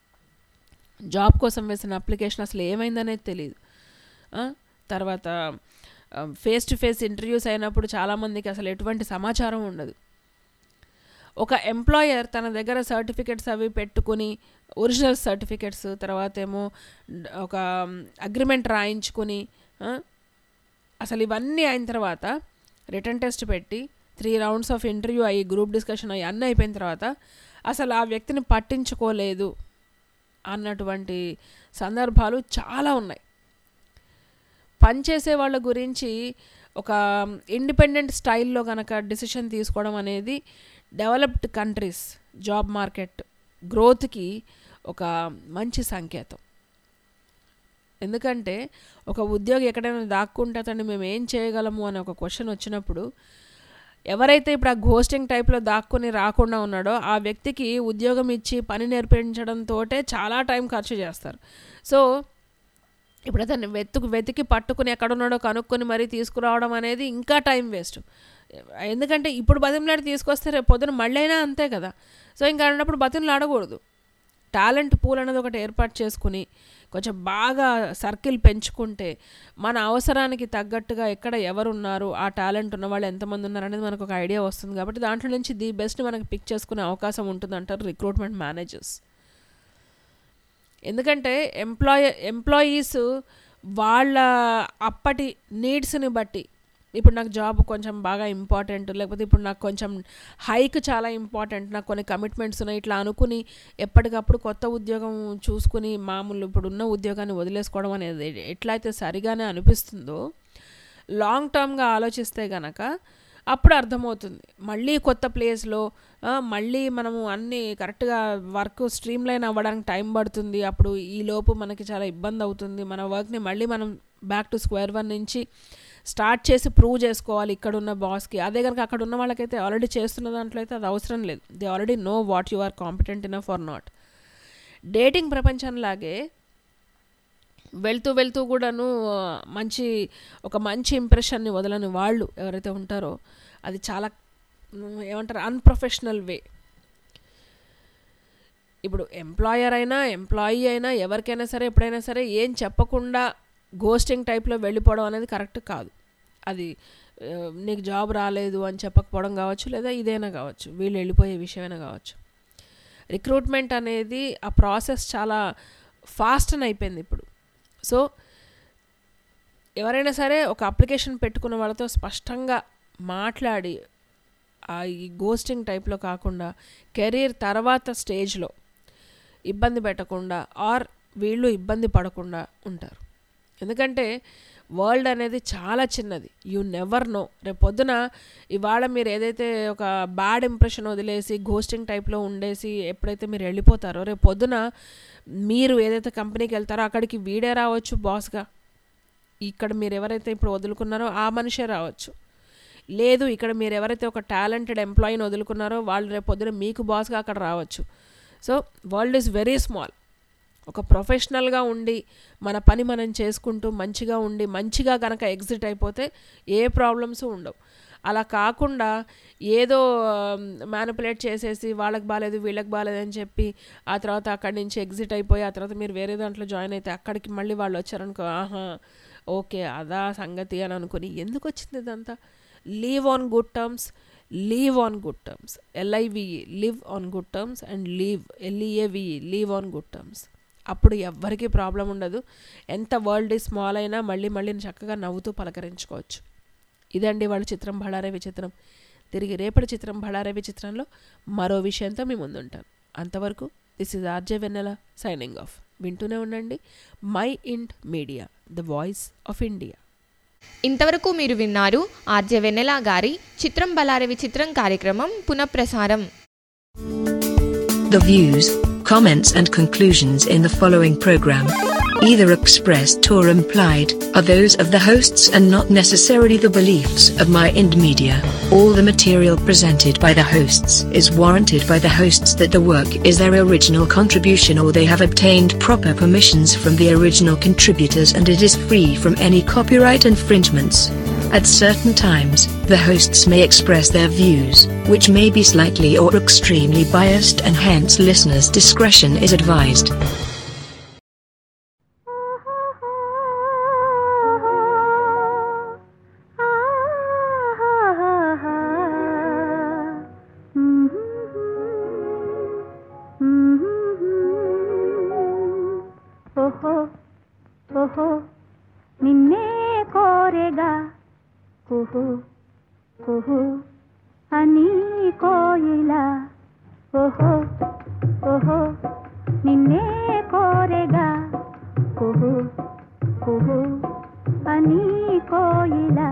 Speaker 4: జాబ్ కోసం వేసిన అప్లికేషన్ అసలు ఏమైందనేది తెలియదు. తర్వాత ఫేస్ టు ఫేస్ ఇంటర్వ్యూస్ అయినప్పుడు చాలామందికి అసలు ఎటువంటి సమాచారం ఉండదు. ఒక ఎంప్లాయర్ తన దగ్గర సర్టిఫికెట్స్ అవి పెట్టుకుని, ఒరిజినల్ సర్టిఫికెట్స్, తర్వాత ఏమో ఒక అగ్రిమెంట్ రాయించుకుని, అసలు ఇవన్నీ అయిన తర్వాత రిటర్న్ టెస్ట్ పెట్టి త్రీ రౌండ్స్ ఆఫ్ ఇంటర్వ్యూ అయ్యి గ్రూప్ డిస్కషన్ అయ్యి అన్నీ అయిపోయిన తర్వాత అసలు ఆ వ్యక్తిని పట్టించుకోలేదు అన్నటువంటి సందర్భాలు చాలా ఉన్నాయి. పనిచేసే వాళ్ళ గురించి ఒక ఇండిపెండెంట్ స్టైల్లో కనుక డిసిషన్ తీసుకోవడం అనేది డెవలప్డ్ కంట్రీస్ జాబ్ మార్కెట్ గ్రోత్కి ఒక మంచి సంకేతం. ఎందుకంటే ఒక ఉద్యోగి ఎక్కడైనా దాక్కుంటే అతన్ని మేము ఏం చేయగలము అనే ఒక క్వశ్చన్ వచ్చినప్పుడు ఎవరైతే ఇప్పుడు ఆ ఘోస్టింగ్ టైప్లో దాక్కుని రాకుండా ఉన్నాడో ఆ వ్యక్తికి ఉద్యోగం ఇచ్చి పని నేర్పించడంతో చాలా టైం ఖర్చు చేస్తారు. సో ఇప్పుడు అతన్ని వెతుకు వెతికి పట్టుకుని ఎక్కడున్నాడో కనుక్కొని మరీ తీసుకురావడం అనేది ఇంకా టైం వేస్ట్. ఎందుకంటే ఇప్పుడు బతిమలాడి తీసుకొస్తే రేపు పొద్దున మళ్ళీ అయినా అంతే కదా. సో ఇంకా అన్నప్పుడు బతిమలాడకూడదు. టాలెంట్ పూల్ అనేది ఒకటి ఏర్పాటు చేసుకుని కొంచెం బాగా సర్కిల్ పెంచుకుంటే మన అవసరానికి తగ్గట్టుగా ఎక్కడ ఎవరున్నారు, ఆ టాలెంట్ ఉన్న వాళ్ళు ఎంతమంది ఉన్నారు అనేది మనకు ఒక ఐడియా వస్తుంది. కాబట్టి దాంట్లో నుంచి ది బెస్ట్ మనకి పిక్ చేసుకునే అవకాశం ఉంటుంది అంటారు రిక్రూట్మెంట్ మేనేజర్స్. ఎందుకంటే ఎంప్లాయ్ ఎంప్లాయీస్ వాళ్ళ అప్పటి నీడ్స్ని బట్టి, ఇప్పుడు నాకు జాబ్ కొంచెం బాగా ఇంపార్టెంట్, లేకపోతే ఇప్పుడు నాకు కొంచెం హైక్ చాలా ఇంపార్టెంట్, నాకు కొన్ని కమిట్మెంట్స్ ఉన్నాయి, ఇట్లా అనుకుని ఎప్పటికప్పుడు కొత్త ఉద్యోగం చూసుకుని మామూలు ఇప్పుడు ఉన్న ఉద్యోగాన్ని వదిలేసుకోవడం అనేది ఎట్లయితే సరిగానే అనిపిస్తుందో, లాంగ్ టర్మ్గా ఆలోచిస్తే కనుక అప్పుడు అర్థమవుతుంది. మళ్ళీ కొత్త ప్లేస్లో మళ్ళీ మనము అన్నీ కరెక్ట్గా వర్క్ స్ట్రీమ్ లైన్ అవ్వడానికి టైం పడుతుంది. అప్పుడు ఈ లోపు మనకి చాలా ఇబ్బంది అవుతుంది. మన వర్క్ని మళ్ళీ మనం బ్యాక్ టు స్క్వేర్ వన్ నుంచి స్టార్ట్ చేసి ప్రూవ్ చేసుకోవాలి ఇక్కడున్న బాస్కి. అదే కనుక అక్కడ ఉన్న వాళ్ళకైతే ఆల్రెడీ చేస్తున్న దాంట్లో అయితే అది అవసరం లేదు. They already know what you are competent enough or not. Dating ప్రపంచంలాగే వెళ్తూ వెళ్తూ కూడాను మంచి ఒక మంచి ఇంప్రెషన్ని వదలని వాళ్ళు ఎవరైతే ఉంటారో అది చాలా ఏమంటారు అన్ప్రొఫెషనల్ వే. ఇప్పుడు ఎంప్లాయర్ అయినా ఎంప్లాయీ అయినా ఎవరికైనా సరే ఎప్పుడైనా సరే ఏం చెప్పకుండా గోస్టింగ్ టైప్లో వెళ్ళిపోవడం అనేది కరెక్ట్ కాదు. అది నీకు జాబ్ రాలేదు అని చెప్పకపోవడం కావచ్చు, లేదా ఇదైనా కావచ్చు, వీళ్ళు వెళ్ళిపోయే విషయమైనా కావచ్చు. రిక్రూట్మెంట్ అనేది ఆ ప్రాసెస్ చాలా ఫాస్ట్ అని అయిపోయింది ఇప్పుడు. సో ఎవరైనా సరే ఒక అప్లికేషన్ పెట్టుకున్న వాళ్ళతో స్పష్టంగా మాట్లాడి ఈ గోస్టింగ్ టైప్లో కాకుండా కెరీర్ తర్వాత స్టేజ్లో ఇబ్బంది పెట్టకుండా ఆర్ వీళ్ళు ఇబ్బంది పడకుండా ఉంటారు. ఎందుకంటే వరల్డ్ అనేది చాలా చిన్నది, యూ నెవర్ నో. రేపు పొద్దున ఇవాళ మీరు ఏదైతే ఒక బ్యాడ్ ఇంప్రెషన్ వదిలేసి గోస్టింగ్ టైప్లో ఉండేసి ఎప్పుడైతే మీరు వెళ్ళిపోతారో రేపు పొద్దున మీరు ఏదైతే కంపెనీకి వెళ్తారో అక్కడికి వీడే రావచ్చు బాస్గా. ఇక్కడ మీరు ఎవరైతే ఇప్పుడు వదులుకున్నారో ఆ మనిషే రావచ్చు. లేదు ఇక్కడ మీరు ఎవరైతే ఒక టాలెంటెడ్ ఎంప్లాయీని వదులుకున్నారో వాళ్ళు రేపు పొద్దున మీకు బాస్గా అక్కడ రావచ్చు. So world is very small. ఒక ప్రొఫెషనల్గా ఉండి మన పని మనం చేసుకుంటూ మంచిగా ఉండి మంచిగా కనుక ఎగ్జిట్ అయిపోతే ఏ ప్రాబ్లమ్స్ ఉండవు. అలా కాకుండా ఏదో మ్యానిపులేట్ చేసేసి వాళ్ళకి బాగాలేదు వీళ్ళకి బాగాలేదు అని చెప్పి ఆ తర్వాత అక్కడి నుంచి ఎగ్జిట్ అయిపోయి ఆ తర్వాత మీరు వేరే దాంట్లో జాయిన్ అయితే అక్కడికి మళ్ళీ వాళ్ళు వచ్చారనుకో, ఆహా ఓకే అదా సంగతి అని అనుకుని ఎందుకు వచ్చింది ఇదంతా. Leave on good terms, leave on good terms, L I V E live on good terms and leave L E A V E leave on good terms. అప్పుడు ఎవ్వరికీ ప్రాబ్లం ఉండదు. ఎంత వరల్డ్ స్మాల్ అయినా మళ్ళీ మళ్ళీ చక్కగా నవ్వుతూ పలకరించుకోవచ్చు. ఇదండి వాళ్ళ చిత్రం బళారే విచిత్రం. తిరిగి రేపటి చిత్రం బళారే విచిత్రంలో మరో విషయంతో మీ ముందుంటాను. అంతవరకు this is RJ Vennela signing off. వింటూనే ఉండండి Mind Media, the voice of India.
Speaker 3: ఇంతవరకు మీరు విన్నారు ఆర్జే వెన్నెల గారి చిత్రం బలారే విచిత్రం కార్యక్రమం పునఃప్రసారం.
Speaker 11: The views, comments and conclusions in the following program, either expressed or implied, are those of the hosts and not necessarily the beliefs of My Ind Media. All the material presented by the hosts is warranted by the hosts that the work is their original contribution or they have obtained proper permissions from the original contributors and it is free from any copyright infringements. At certain times, the hosts may express their views, which may be slightly or extremely biased and hence listeners' discretion is advised.
Speaker 9: ఓహో ఓహో నిన్నే కోరేగా ఓహో ఓహో అని కోయిలా ఓహో ఓహో నిన్నే కోరేగా ఓహో ఓహో అని కోయిలా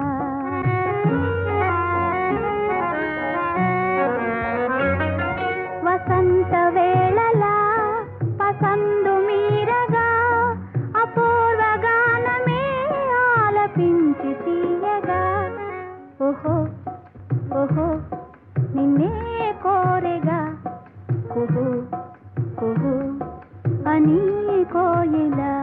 Speaker 9: వసంత వేళలా పసందు మీరగా అపూర్వ గానమే ఆలపించి తీయగా ఓహో ఓహో నిన్నే కోరెగా ఓహో ఓహో అని కోయిలా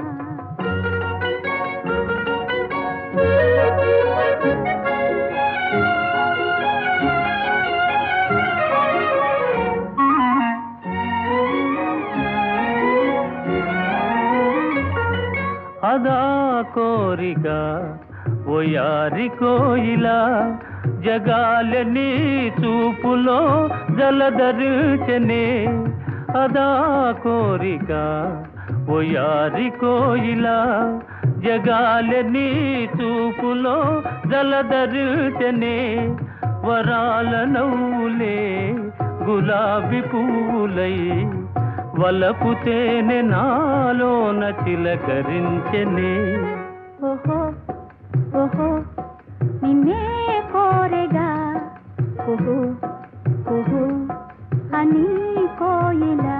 Speaker 5: అదా కోరిక ఓ యారి కోయిలా జగాలని చూపులో జలధరించనే అదా కోరిక ఓ యారి కోయిలా జగాలని చూపులో జలధరించనే వరాల నవ్వులే గులాబీ పూలై వలపు తేనె నాలోన చిలకరించెనే
Speaker 9: ఓహో ఓహో నిన్నే కోరెగా ఓహో ఓహో అని కోయిలా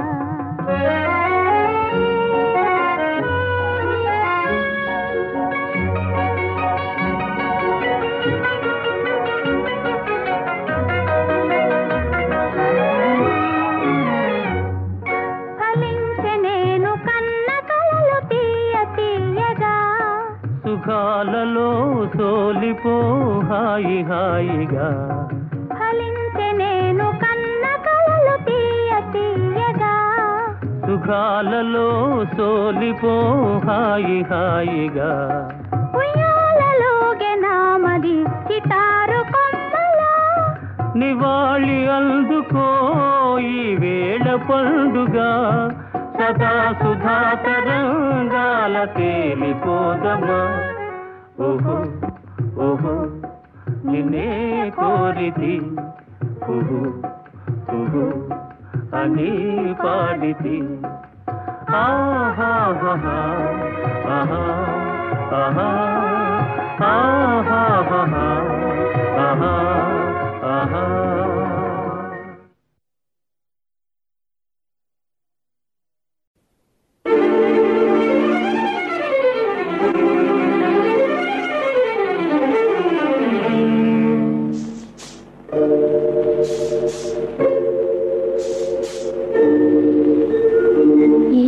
Speaker 5: సుఖాలలో సోలిపో హాయి హాయిగా
Speaker 9: ఫలించే నేను కన్న కలలు తీయ తీయగా
Speaker 5: సుఖాలలో సోలిపో హాయి హాయిగా
Speaker 9: ఉయ్యాలలోగే నామది చిటారు కొమ్మలా
Speaker 5: నివాళి అందుకో ఈ వేళ పండుగ సదా సుధా తరంగాల తేలిపోదమా ఓహో ఓహో నిన్నే కోరితి ఓహో ఓహో అని పాడితి ఆహా ఆహా ఆహా ఆహా ఆహా ఆహా ఆహా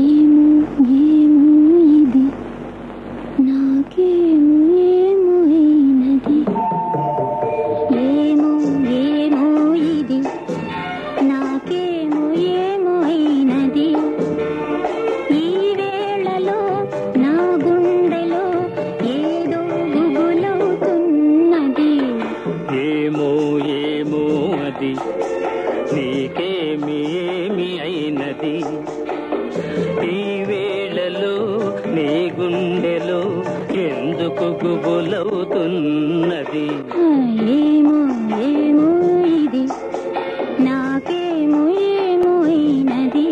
Speaker 9: ఏమో ఏమో ఇది నాకేమో ఏమో
Speaker 5: గుబులవుతున్నది.
Speaker 9: ఏమో ఏమో ఇది నాకేమో ఏమో అయినది.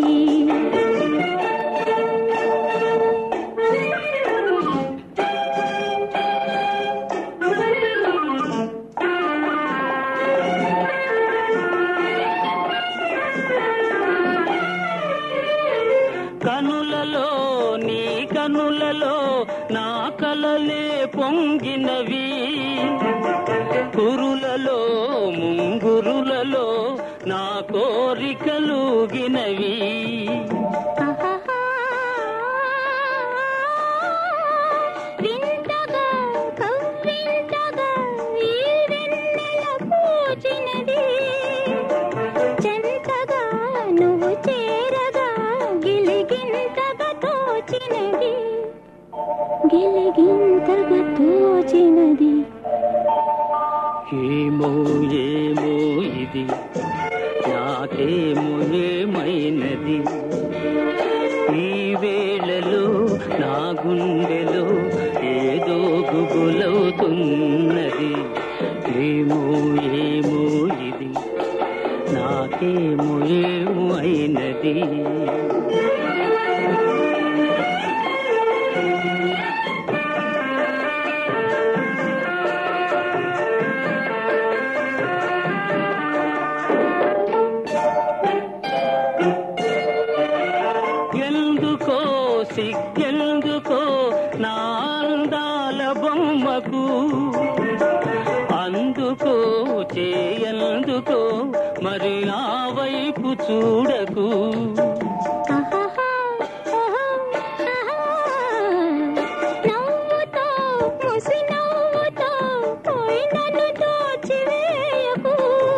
Speaker 5: కనులలో నీ కనులలో నా కలలే పొంగినవి, కురులలో ముంగురులలో నా కోరికలుగినవి.
Speaker 9: వింతగా కవ్వింతగా ఈ వెన్నెల పూచినది, చెంతగా నువ్వు చేరగా గిలిగింతగా తోచినది, గిలిగింతగా తోచినది.
Speaker 5: ఏమో ఏమో ఇది నాకేమో ఏమైనది. ఈ వేళలో నా గుండెలో ఏదో గుబులవుతున్నది. ఏమో ఏమో ఇది నాకేమో ఏమో అయినది. ఎందుకో సిగ్గెందుకో నా అందాల బొమ్మకు, అందుకో చేయందుకో మరి నా వైపు చూడకు.
Speaker 9: నవ్వుతో ముసి నవ్వుతో పోయి నన్ను దోచివేయకు,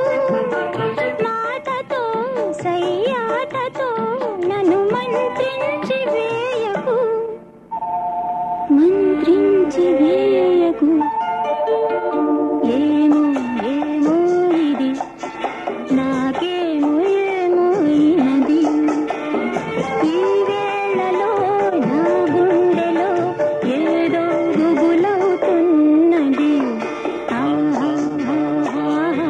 Speaker 9: మాటతో సయ్యాటతో నన్ను మంత్రించి వేయకు, మంత్రించి వేయకు. ఏమో ఏమో ఇది నాకేమో ఏమో అయినది. ఈ వేళలో నా గుండెలో ఏదో గుబులవుతున్నది. ఆహా ఆహా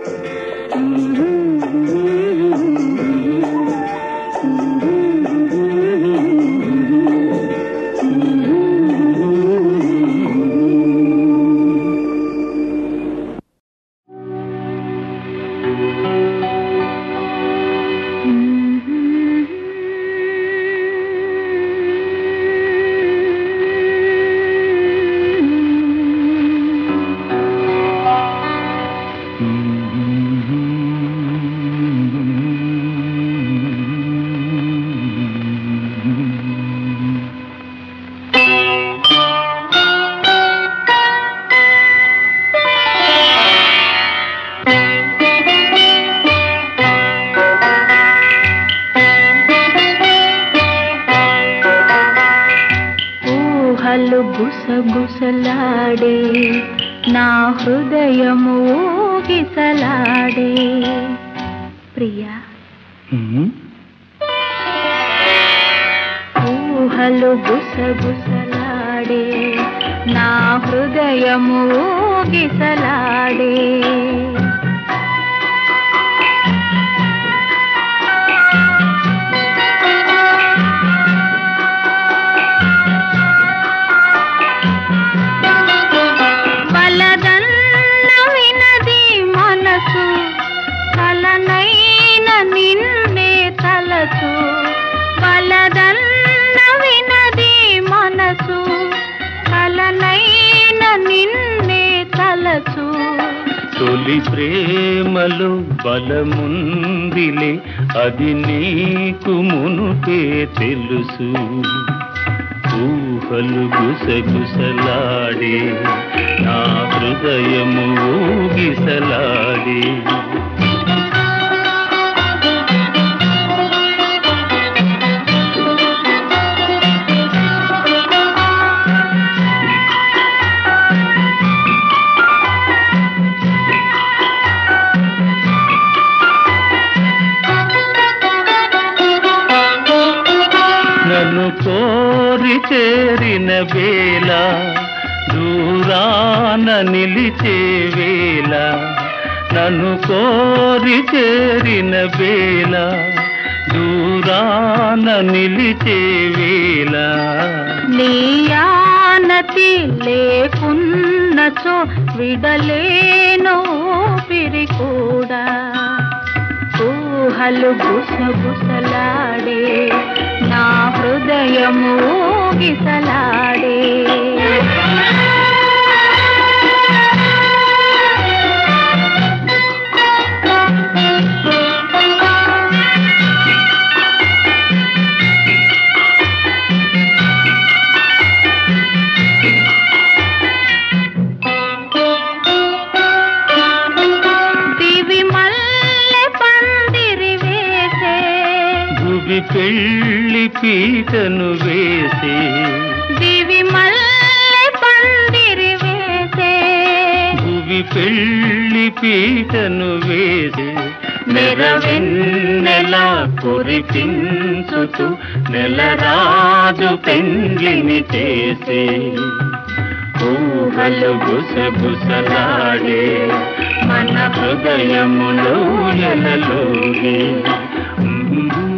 Speaker 9: ఊహలు గుసగుసలాడే నా హృదయము ఊగిసలాడే. ప్రియా ఊహలు గుసగుసలాడే నా హృదయము ఊగిసలాడే. బలదన్న వినది మనసు, కలనైన నిన్నే తలచు. బలదన్న వినది మనసు, కలనైన నిన్నే తలచు.
Speaker 5: తొలి ప్రేమలో బలముందిలే అది నీకు మునుపే తెలుసు. ఊహలు గుసగుసలాడే నా హృదయము ఊగిసలాడే. నన్ను కోరి చేరిన వేళ దూరాన నిలిచే వేళ నన్ను కోరి చేరిన వేళ దూరాన నిలిచే వేళ
Speaker 9: నీ ఆనతి లేకున్నచో విడలేను పిరి కూడా ఊహలు గుసగుసలాడే నా హృదయము గిసలాడే
Speaker 5: పెళ్లి పీటను వేసే
Speaker 9: దివి మల్లె పందిరి వేసే
Speaker 5: భువి పెళ్లి పీటను వేసే నెరవెన్నెల కురిపించుతూ నెలరాజు పెండ్లిని చేసే ఊహలు గుసగుసలాడే మన హృదయములో ఎలలోనే